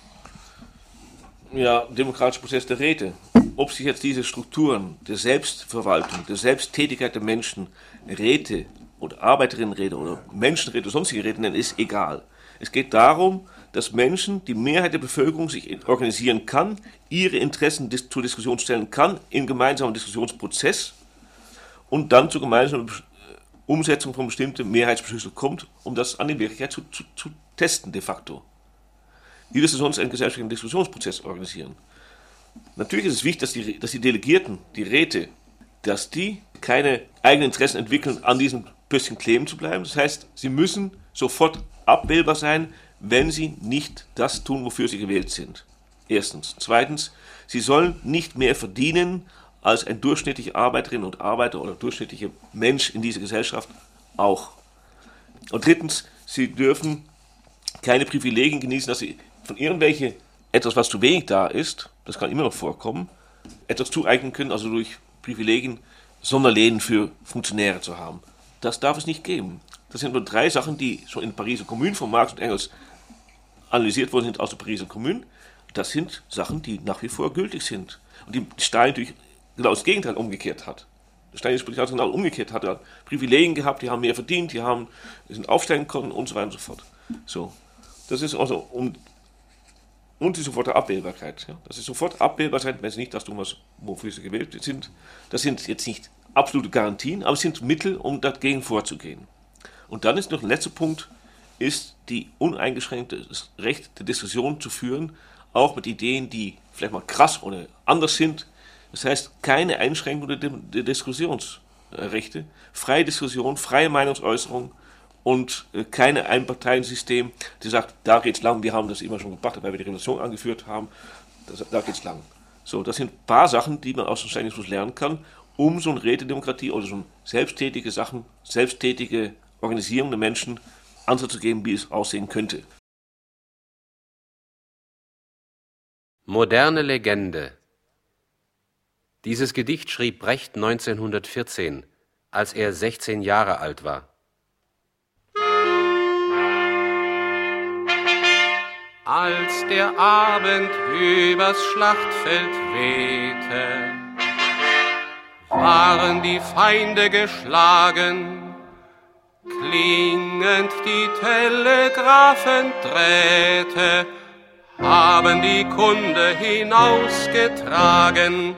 Ja, demokratischer Prozess der Räte. Ob sich jetzt diese Strukturen der Selbstverwaltung, der Selbsttätigkeit der Menschen, Räte oder Arbeiterinnenräte oder Menschenräte oder sonstige Räte nennen, ist egal. Es geht darum, dass Menschen, die Mehrheit der Bevölkerung sich organisieren kann, ihre Interessen dis- zur Diskussion stellen kann, in gemeinsamen Diskussionsprozess und dann zur gemeinsamen Umsetzung von bestimmten Mehrheitsbeschlüssen kommt, um das an die Wirklichkeit zu, zu, zu testen de facto. Wie wirst du sonst einen gesellschaftlichen Diskussionsprozess organisieren? Natürlich ist es wichtig, dass die, dass die Delegierten, die Räte, dass die keine eigenen Interessen entwickeln, an diesem Pöstchen kleben zu bleiben. Das heißt, sie müssen sofort abwählbar sein, wenn sie nicht das tun, wofür sie gewählt sind. Erstens. Zweitens, sie sollen nicht mehr verdienen, als ein durchschnittlicher Arbeiterin und Arbeiter oder durchschnittlicher Mensch in dieser Gesellschaft auch. Und drittens, sie dürfen keine Privilegien genießen, dass sie von irgendwelchen etwas, was zu wenig da ist, das kann immer noch vorkommen, etwas zueignen können, also durch Privilegien, Sonderläden für Funktionäre zu haben. Das darf es nicht geben. Das sind nur drei Sachen, die schon in der Pariser Kommune von Marx und Engels analysiert worden sind aus der Pariser Kommune. Das sind Sachen, die nach wie vor gültig sind. Und die Stalin natürlich genau das Gegenteil umgekehrt hat. Der stalinische Politik hat genau umgekehrt, hat er Privilegien gehabt, die haben mehr verdient, die haben, die sind aufsteigen können und so weiter und so fort. So. Das ist also, um, und die sofortige Abwählbarkeit. Ja. Das ist sofort Abwählbarkeit, wenn es nicht das tun, was, wofür sie gewählt sind. Das sind jetzt nicht absolute Garantien, aber es sind Mittel, um dagegen vorzugehen. Und dann ist noch ein letzter Punkt, ist die uneingeschränkte Recht der Diskussion zu führen, auch mit Ideen, die vielleicht mal krass oder anders sind. Das heißt, keine Einschränkung der, der Diskussionsrechte, freie Diskussion, freie Meinungsäußerung und äh, keine Einparteiensystem, die sagt, da geht's lang, wir haben das immer schon gemacht, weil wir die Revolution angeführt haben, das, da geht's lang. So, das sind ein paar Sachen, die man aus dem Stalinismus lernen kann, um so eine Rätedemokratie oder so eine selbsttätige Sachen, selbsttätige Organisierung der Menschen Ansatz zu geben, wie es aussehen könnte. Moderne Legende. Dieses Gedicht schrieb Brecht neunzehnhundertvierzehn, als er sechzehn Jahre alt war. Als der Abend übers Schlachtfeld wehte, waren die Feinde geschlagen, klingend die Telegraphendrähte haben die Kunde hinausgetragen.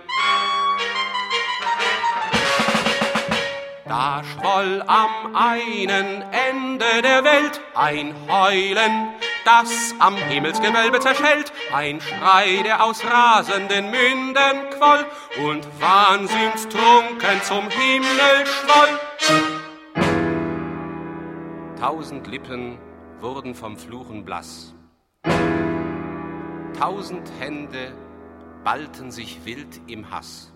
Da schwoll am einen Ende der Welt ein Heulen, das am Himmelsgewölbe zerschellt, ein Schrei, der aus rasenden Mündern quoll und wahnsinnstrunken zum Himmel schwoll. Tausend Lippen wurden vom Fluchen blass. Tausend Hände ballten sich wild im Hass.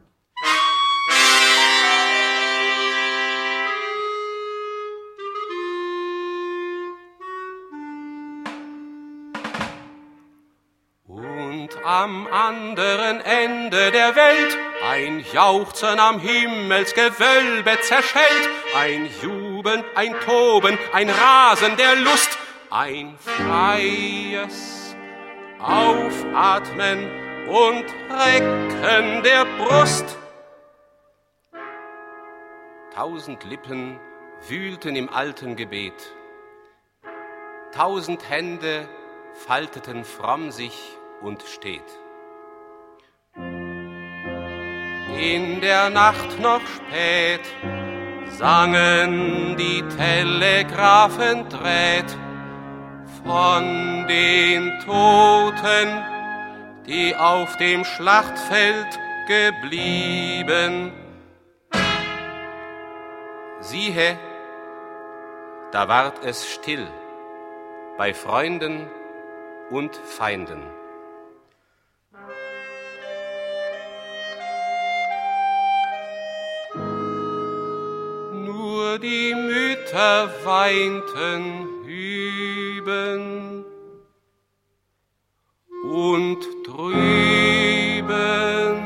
Und am anderen Ende der Welt ein Jauchzen am Himmelsgewölbe zerschellt, ein Jubeln, ein Toben, ein Rasen der Lust, ein freies Aufatmen und Recken der Brust. Tausend Lippen wühlten im alten Gebet. Tausend Hände falteten fromm sich und steht. In der Nacht noch spät sangen die Telegraphendräht von den Toten, die auf dem Schlachtfeld geblieben. Siehe, da ward es still bei Freunden und Feinden. Nur die Mütter weinten hüben und drüben.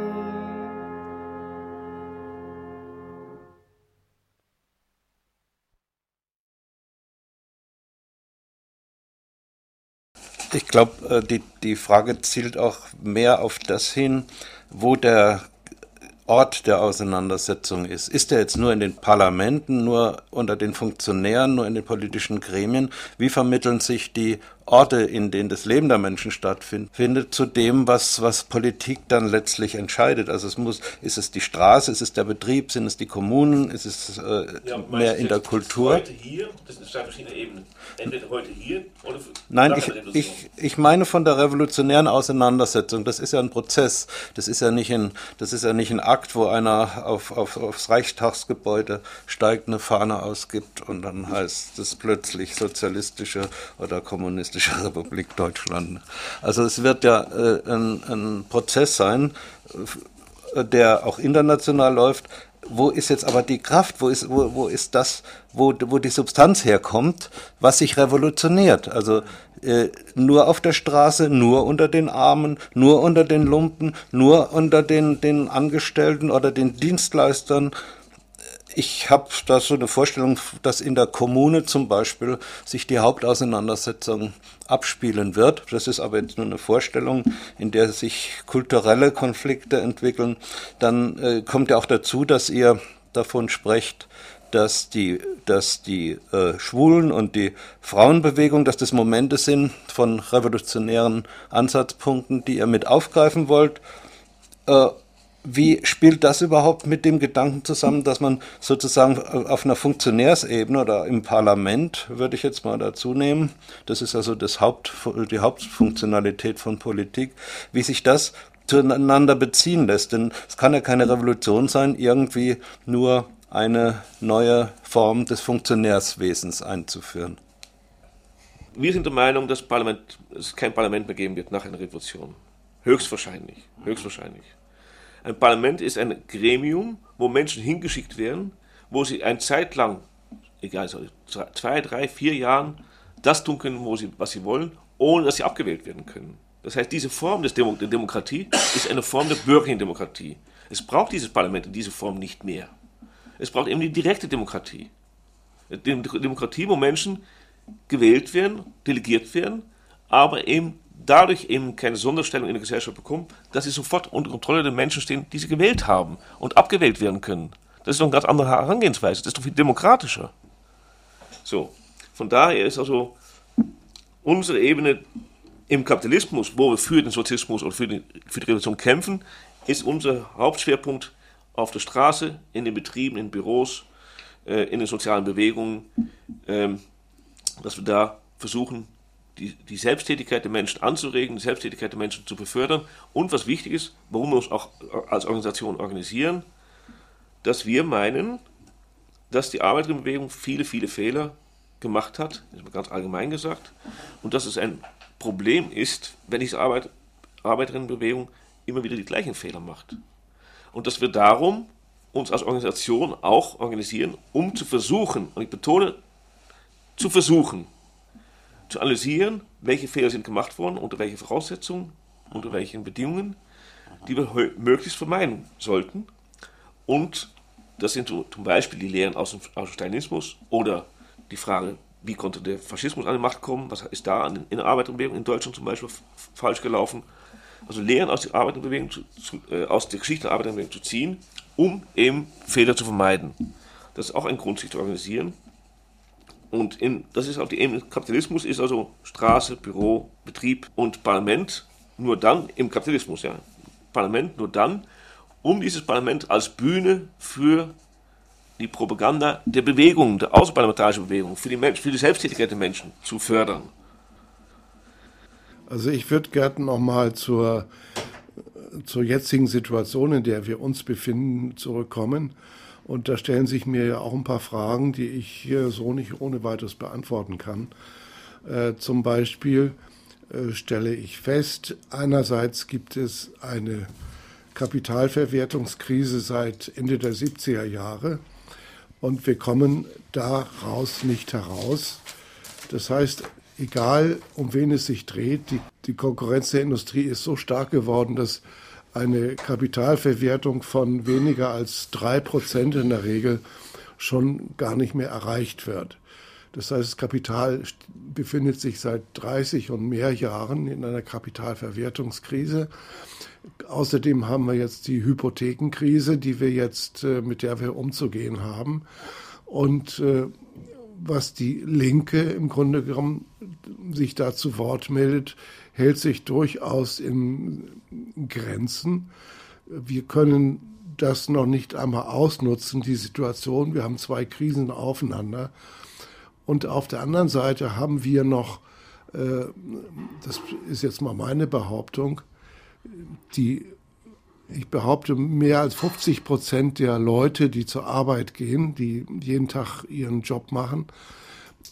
Ich glaube, die, die Frage zielt auch mehr auf das hin, wo der Ort der Auseinandersetzung ist. Ist er jetzt nur in den Parlamenten, nur unter den Funktionären, nur in den politischen Gremien? Wie vermitteln sich die Orte, in denen das Leben der Menschen stattfindet, zu dem, was, was Politik dann letztlich entscheidet? Also es muss, ist es die Straße, ist es der Betrieb, sind es die Kommunen, ist es äh, ja, mehr in der Kultur? Heute hier, das sind zwei verschiedene Ebenen. Entweder heute hier oder Nein, ich, ich, ich meine von der revolutionären Auseinandersetzung. Das ist ja ein Prozess. Das ist ja nicht ein, das ist ja nicht ein Akt, wo einer auf, auf, aufs Reichstagsgebäude steigt, eine Fahne ausgibt und dann heißt es plötzlich sozialistische oder kommunistische Republik Deutschland. Also es wird ja äh, ein, ein Prozess sein, der auch international läuft, wo ist jetzt aber die Kraft, wo ist, wo, wo ist das, wo, wo die Substanz herkommt, was sich revolutioniert? Also äh, nur auf der Straße, nur unter den Armen, nur unter den Lumpen, nur unter den, den Angestellten oder den Dienstleistern. Ich habe da so eine Vorstellung, dass in der Kommune zum Beispiel sich die Hauptauseinandersetzung abspielen wird. Das ist aber jetzt nur eine Vorstellung, in der sich kulturelle Konflikte entwickeln. Dann äh, kommt ja auch dazu, dass ihr davon sprecht, dass die, dass die äh, Schwulen- und die Frauenbewegung, dass das Momente sind von revolutionären Ansatzpunkten, die ihr mit aufgreifen wollt. Äh, Wie spielt das überhaupt mit dem Gedanken zusammen, dass man sozusagen auf einer Funktionärsebene oder im Parlament, würde ich jetzt mal dazu nehmen, das ist also das Haupt, die Hauptfunktionalität von Politik, wie sich das zueinander beziehen lässt? Denn es kann ja keine Revolution sein, irgendwie nur eine neue Form des Funktionärswesens einzuführen. Wir sind der Meinung, dass Parlament, es kein Parlament mehr geben wird nach einer Revolution. Höchstwahrscheinlich, höchstwahrscheinlich. Ein Parlament ist ein Gremium, wo Menschen hingeschickt werden, wo sie eine Zeit lang, egal, also zwei, drei, vier Jahren, das tun können, wo sie, was sie wollen, ohne dass sie abgewählt werden können. Das heißt, diese Form des Demo- der Demokratie ist eine Form der bürgerlichen Demokratie. Es braucht dieses Parlament in dieser Form nicht mehr. Es braucht eben die direkte Demokratie. Die Demokratie, wo Menschen gewählt werden, delegiert werden, aber eben dadurch eben keine Sonderstellung in der Gesellschaft bekommen, dass sie sofort unter Kontrolle der Menschen stehen, die sie gewählt haben und abgewählt werden können. Das ist doch eine ganz andere Herangehensweise, das ist doch viel demokratischer. So, von daher ist also unsere Ebene im Kapitalismus, wo wir für den Sozialismus oder für die, für die Revolution kämpfen, ist unser Hauptschwerpunkt auf der Straße, in den Betrieben, in den Büros, äh, in den sozialen Bewegungen, äh, dass wir da versuchen, Die, die Selbsttätigkeit der Menschen anzuregen, die Selbsttätigkeit der Menschen zu befördern und was wichtig ist, warum wir uns auch als Organisation organisieren, dass wir meinen, dass die Arbeiterinnenbewegung viele, viele Fehler gemacht hat, das ist mal ganz allgemein gesagt, und dass es ein Problem ist, wenn diese Arbeit, Arbeiterinnenbewegung immer wieder die gleichen Fehler macht. Und dass wir darum uns als Organisation auch organisieren, um zu versuchen, und ich betone, zu versuchen, zu analysieren, welche Fehler sind gemacht worden, unter welchen Voraussetzungen, unter welchen Bedingungen, die wir möglichst vermeiden sollten. Und das sind zum Beispiel die Lehren aus dem, aus dem Stalinismus oder die Frage, wie konnte der Faschismus an die Macht kommen, was ist da in der Arbeiterbewegung in Deutschland zum Beispiel falsch gelaufen. Also Lehren aus der Arbeiterbewegung, zu, zu, äh, aus der Geschichte der Arbeiterbewegung zu ziehen, um eben Fehler zu vermeiden. Das ist auch ein Grund, sich zu organisieren. Und in, das ist auch die Ebene, Kapitalismus ist also Straße, Büro, Betrieb und Parlament nur dann, im Kapitalismus, ja, Parlament nur dann, um dieses Parlament als Bühne für die Propaganda der Bewegung, der außerparlamentarischen Bewegung, für die, Mensch, für die Selbsttätigkeit der Menschen zu fördern. Also ich würde gerne nochmal zur, zur jetzigen Situation, in der wir uns befinden, zurückkommen. Und da stellen sich mir ja auch ein paar Fragen, die ich hier so nicht ohne weiteres beantworten kann. Äh, zum Beispiel äh, stelle ich fest, einerseits gibt es eine Kapitalverwertungskrise seit Ende der siebziger Jahre und wir kommen daraus nicht heraus. Das heißt, egal um wen es sich dreht, die, die Konkurrenz der Industrie ist so stark geworden, dass eine Kapitalverwertung von weniger als drei Prozent in der Regel schon gar nicht mehr erreicht wird. Das heißt, das Kapital befindet sich seit dreißig und mehr Jahren in einer Kapitalverwertungskrise. Außerdem haben wir jetzt die Hypothekenkrise, die wir jetzt, mit der wir umzugehen haben. Und was die Linke im Grunde genommen sich da zu Wort meldet, hält sich durchaus in Grenzen. Wir können das noch nicht einmal ausnutzen, die Situation. Wir haben zwei Krisen aufeinander. Und auf der anderen Seite haben wir noch, äh, das ist jetzt mal meine Behauptung, die, ich behaupte, mehr als fünfzig Prozent der Leute, die zur Arbeit gehen, die jeden Tag ihren Job machen,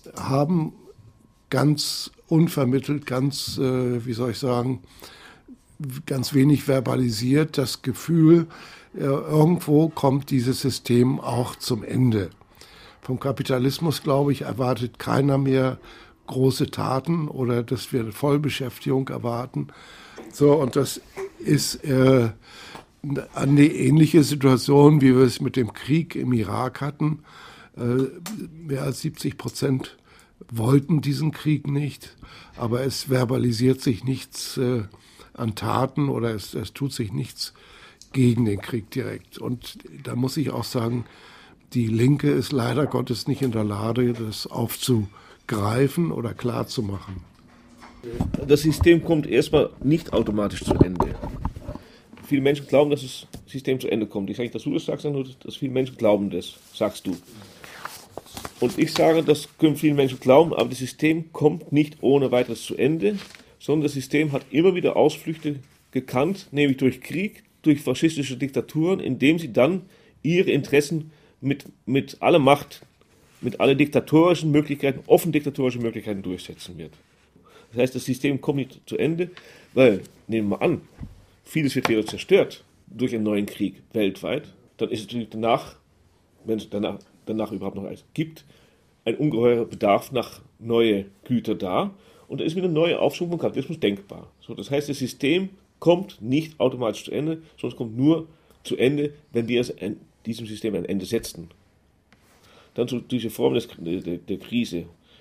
haben ganz unvermittelt, ganz, äh, wie soll ich sagen, ganz wenig verbalisiert, das Gefühl, irgendwo kommt dieses System auch zum Ende. Vom Kapitalismus, glaube ich, erwartet keiner mehr große Taten oder dass wir Vollbeschäftigung erwarten. So, und das ist äh, eine ähnliche Situation, wie wir es mit dem Krieg im Irak hatten. Äh, mehr als siebzig Prozent wollten diesen Krieg nicht, aber es verbalisiert sich nichts äh, an Taten oder es, es tut sich nichts gegen den Krieg direkt. Und da muss ich auch sagen, die Linke ist leider Gottes nicht in der Lage, das aufzugreifen oder klarzumachen. Das System kommt erstmal nicht automatisch zu Ende. Viele Menschen glauben, dass das System zu Ende kommt. Ich sage nicht, dass du das sagst, sondern dass viele Menschen glauben das, sagst du. Und ich sage, das können viele Menschen glauben, aber das System kommt nicht ohne weiteres zu Ende, sondern das System hat immer wieder Ausflüchte gekannt, nämlich durch Krieg, durch faschistische Diktaturen, indem sie dann ihre Interessen mit, mit aller Macht, mit allen diktatorischen Möglichkeiten, offen diktatorischen Möglichkeiten durchsetzen wird. Das heißt, das System kommt nicht zu Ende, weil, nehmen wir an, vieles wird wieder zerstört durch einen neuen Krieg weltweit, dann ist es natürlich danach, wenn es danach, danach überhaupt noch eins gibt, ein ungeheurer Bedarf nach neuen Gütern da und da ist wieder ein neuer Aufschwung von Kapitalismus denkbar. So, das heißt, das System kommt nicht automatisch zu Ende, sondern es kommt nur zu Ende, wenn wir es ein, diesem System ein Ende setzen. Dann zu dieser Form des, der, der Krise.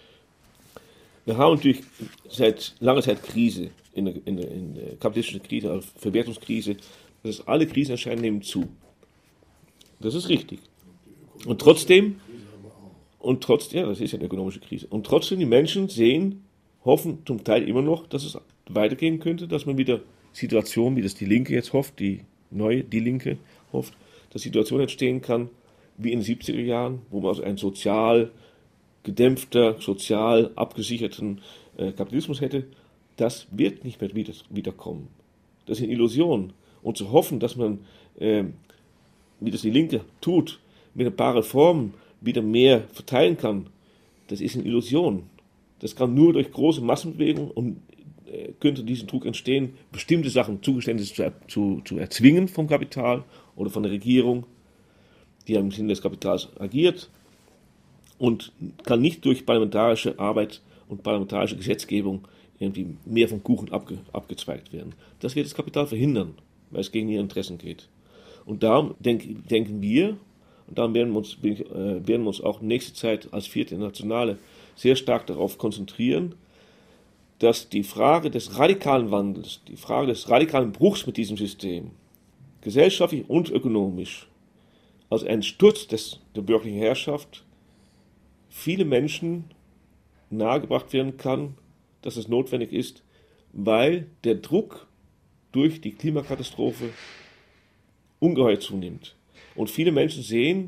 Wir haben natürlich seit langer Zeit Krise, in der, in der, in der kapitalistischen Krise, also Verwertungskrise. Das ist, alle Krisenerscheinungen nehmen zu. Das ist richtig. Und trotzdem, und trotzdem, ja, das ist ja eine ökonomische Krise. Und trotzdem, die Menschen sehen, hoffen zum Teil immer noch, dass es weitergehen könnte, dass man wieder Situationen, wie das die Linke jetzt hofft, die neue, die Linke hofft, dass Situationen entstehen kann, wie in den siebziger Jahren, wo man also einen sozial gedämpfter, sozial abgesicherten äh, Kapitalismus hätte. Das wird nicht mehr wieder, wiederkommen. Das ist eine Illusion. Und zu hoffen, dass man, äh, wie das die Linke tut, mit ein paar Reformen wieder mehr verteilen kann, das ist eine Illusion. Das kann nur durch große Massenbewegungen und äh, könnte diesen Druck entstehen, bestimmte Sachen, Zugeständnisse zu, zu, zu erzwingen vom Kapital oder von der Regierung, die im Sinne des Kapitals agiert und kann nicht durch parlamentarische Arbeit und parlamentarische Gesetzgebung irgendwie mehr vom Kuchen abge, abgezweigt werden. Das wird das Kapital verhindern, weil es gegen ihre Interessen geht. Und darum denk, denken wir, und darum werden wir, uns, äh, werden wir uns auch nächste Zeit als Vierte Internationale sehr stark darauf konzentrieren, dass die Frage des radikalen Wandels, die Frage des radikalen Bruchs mit diesem System, gesellschaftlich und ökonomisch, als ein Sturz des, der bürgerlichen Herrschaft, viele Menschen nahegebracht werden kann, dass es notwendig ist, weil der Druck durch die Klimakatastrophe ungeheuer zunimmt. Und viele Menschen sehen,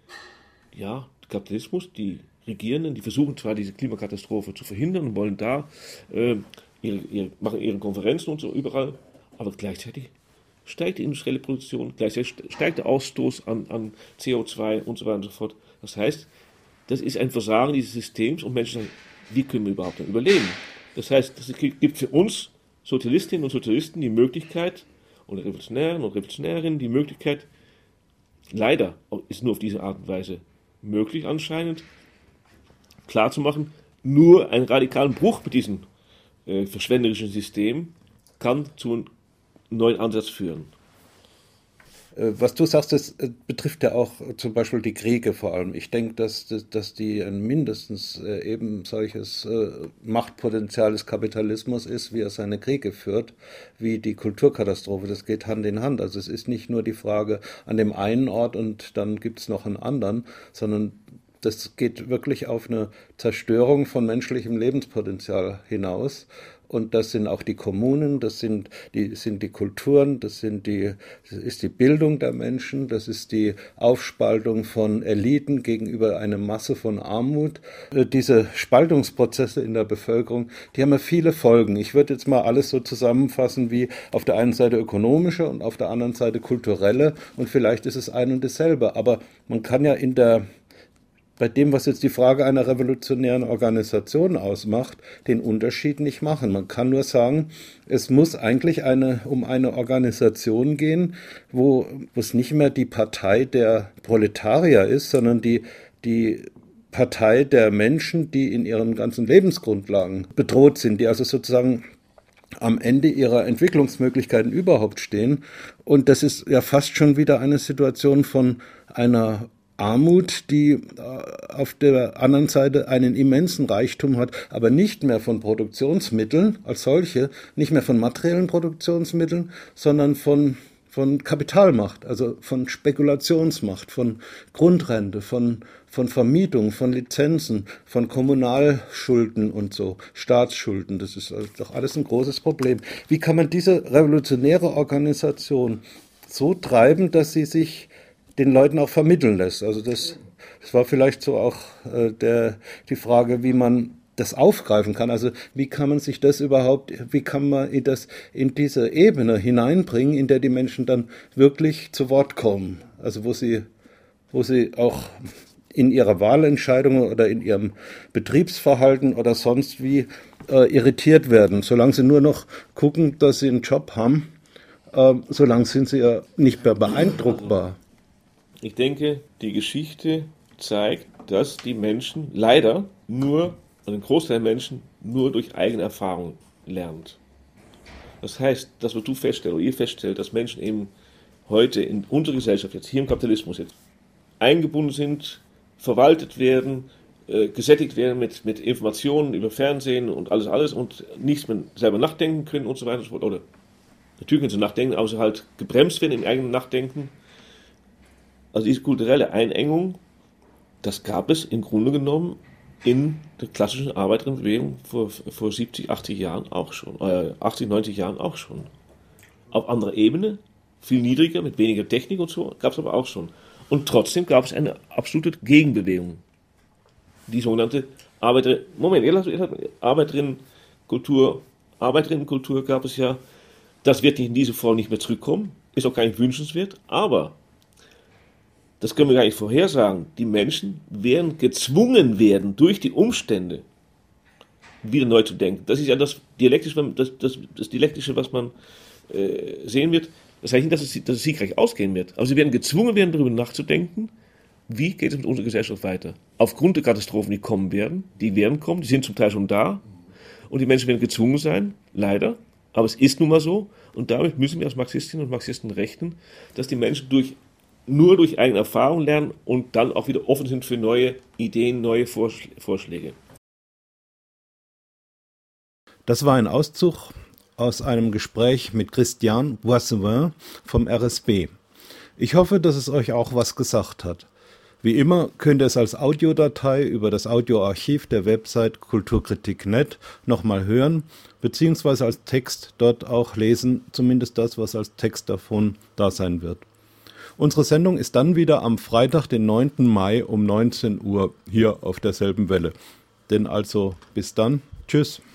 ja, Kapitalismus, die Regierenden, die versuchen zwar diese Klimakatastrophe zu verhindern und wollen da, äh, ihre, ihre, machen ihre Konferenzen und so überall, aber gleichzeitig steigt die industrielle Produktion, gleichzeitig steigt der Ausstoß an, an C O zwei und so weiter und so fort. Das heißt, das ist ein Versagen dieses Systems und Menschen sagen, wie können wir überhaupt dann überleben? Das heißt, es gibt für uns Sozialistinnen und Sozialisten die Möglichkeit, und Revolutionären und Revolutionärinnen die Möglichkeit, leider ist nur auf diese Art und Weise möglich anscheinend, klarzumachen, nur einen radikalen Bruch mit diesem äh, verschwenderischen System kann zu einem neuen Ansatz führen. Was du sagst, das betrifft ja auch zum Beispiel die Kriege vor allem. Ich denke, dass, dass die ein mindestens eben solches Machtpotenzial des Kapitalismus ist, wie er seine Kriege führt, wie die Kulturkatastrophe. Das geht Hand in Hand. Also es ist nicht nur die Frage an dem einen Ort und dann gibt es noch einen anderen, sondern das geht wirklich auf eine Zerstörung von menschlichem Lebenspotenzial hinaus. Und das sind auch die Kommunen, das sind die, sind die Kulturen, das, sind die, das ist die Bildung der Menschen, das ist die Aufspaltung von Eliten gegenüber einer Masse von Armut. Diese Spaltungsprozesse in der Bevölkerung, die haben ja viele Folgen. Ich würde jetzt mal alles so zusammenfassen wie auf der einen Seite ökonomische und auf der anderen Seite kulturelle und vielleicht ist es ein und dasselbe. Aber man kann ja in der bei dem, was jetzt die Frage einer revolutionären Organisation ausmacht, den Unterschied nicht machen. Man kann nur sagen, es muss eigentlich eine, um eine Organisation gehen, wo, wo es nicht mehr die Partei der Proletarier ist, sondern die, die Partei der Menschen, die in ihren ganzen Lebensgrundlagen bedroht sind, die also sozusagen am Ende ihrer Entwicklungsmöglichkeiten überhaupt stehen. Und das ist ja fast schon wieder eine Situation von einer Armut, die auf der anderen Seite einen immensen Reichtum hat, aber nicht mehr von Produktionsmitteln als solche, nicht mehr von materiellen Produktionsmitteln, sondern von, von Kapitalmacht, also von Spekulationsmacht, von Grundrente, von, von Vermietung, von Lizenzen, von Kommunalschulden und so, Staatsschulden. Das ist doch alles ein großes Problem. Wie kann man diese revolutionäre Organisation so treiben, dass sie sich den Leuten auch vermitteln lässt? Also das, das war vielleicht so auch äh, der, die Frage, wie man das aufgreifen kann. Also wie kann man sich das überhaupt, wie kann man in, das, in diese Ebene hineinbringen, in der die Menschen dann wirklich zu Wort kommen? Also wo sie, wo sie auch in ihrer Wahlentscheidung oder in ihrem Betriebsverhalten oder sonst wie äh, irritiert werden. Solange sie nur noch gucken, dass sie einen Job haben, äh, solange sind sie ja nicht mehr beeindruckbar. Ich denke, die Geschichte zeigt, dass die Menschen leider nur, also ein Großteil der Menschen, nur durch eigene Erfahrung lernt. Das heißt, dass du feststellst, oder ihr feststellt, dass Menschen eben heute in unserer Gesellschaft, jetzt hier im Kapitalismus, jetzt eingebunden sind, verwaltet werden, äh, gesättigt werden mit, mit Informationen über Fernsehen und alles, alles und nichts mehr selber nachdenken können und so weiter und so fort. Oder natürlich können sie nachdenken, aber sie halt gebremst werden im eigenen Nachdenken. Also diese kulturelle Einengung, das gab es im Grunde genommen in der klassischen Arbeiterinnenbewegung vor, vor siebzig, achtzig Jahren auch schon, äh, achtzig, neunzig Jahren auch schon. Auf anderer Ebene, viel niedriger, mit weniger Technik und so, gab es aber auch schon. Und trotzdem gab es eine absolute Gegenbewegung. Die sogenannte Arbeiter, Moment, Arbeiterinnenkultur, Arbeiterinnenkultur gab es ja, das wird in diese Form nicht mehr zurückkommen, ist auch gar nicht wünschenswert, aber das können wir gar nicht vorhersagen. Die Menschen werden gezwungen werden, durch die Umstände wieder neu zu denken. Das ist ja das Dialektische, das, das, das Dialektische was man äh, sehen wird. Das heißt nicht, dass es, dass es siegreich ausgehen wird. Aber sie werden gezwungen werden, darüber nachzudenken, wie geht es mit unserer Gesellschaft weiter. Aufgrund der Katastrophen, die kommen werden, die werden kommen, die sind zum Teil schon da. Und die Menschen werden gezwungen sein, leider. Aber es ist nun mal so. Und damit müssen wir als Marxistinnen und Marxisten rechnen, dass die Menschen durch nur durch eigene Erfahrung lernen und dann auch wieder offen sind für neue Ideen, neue Vorschläge. Das war ein Auszug aus einem Gespräch mit Christian Boissevin vom R S B. Ich hoffe, dass es euch auch was gesagt hat. Wie immer könnt ihr es als Audiodatei über das Audioarchiv der Website kulturkritik punkt net nochmal hören, beziehungsweise als Text dort auch lesen, zumindest das, was als Text davon da sein wird. Unsere Sendung ist dann wieder am Freitag, den neunten Mai um neunzehn Uhr hier auf derselben Welle. Denn also bis dann, tschüss.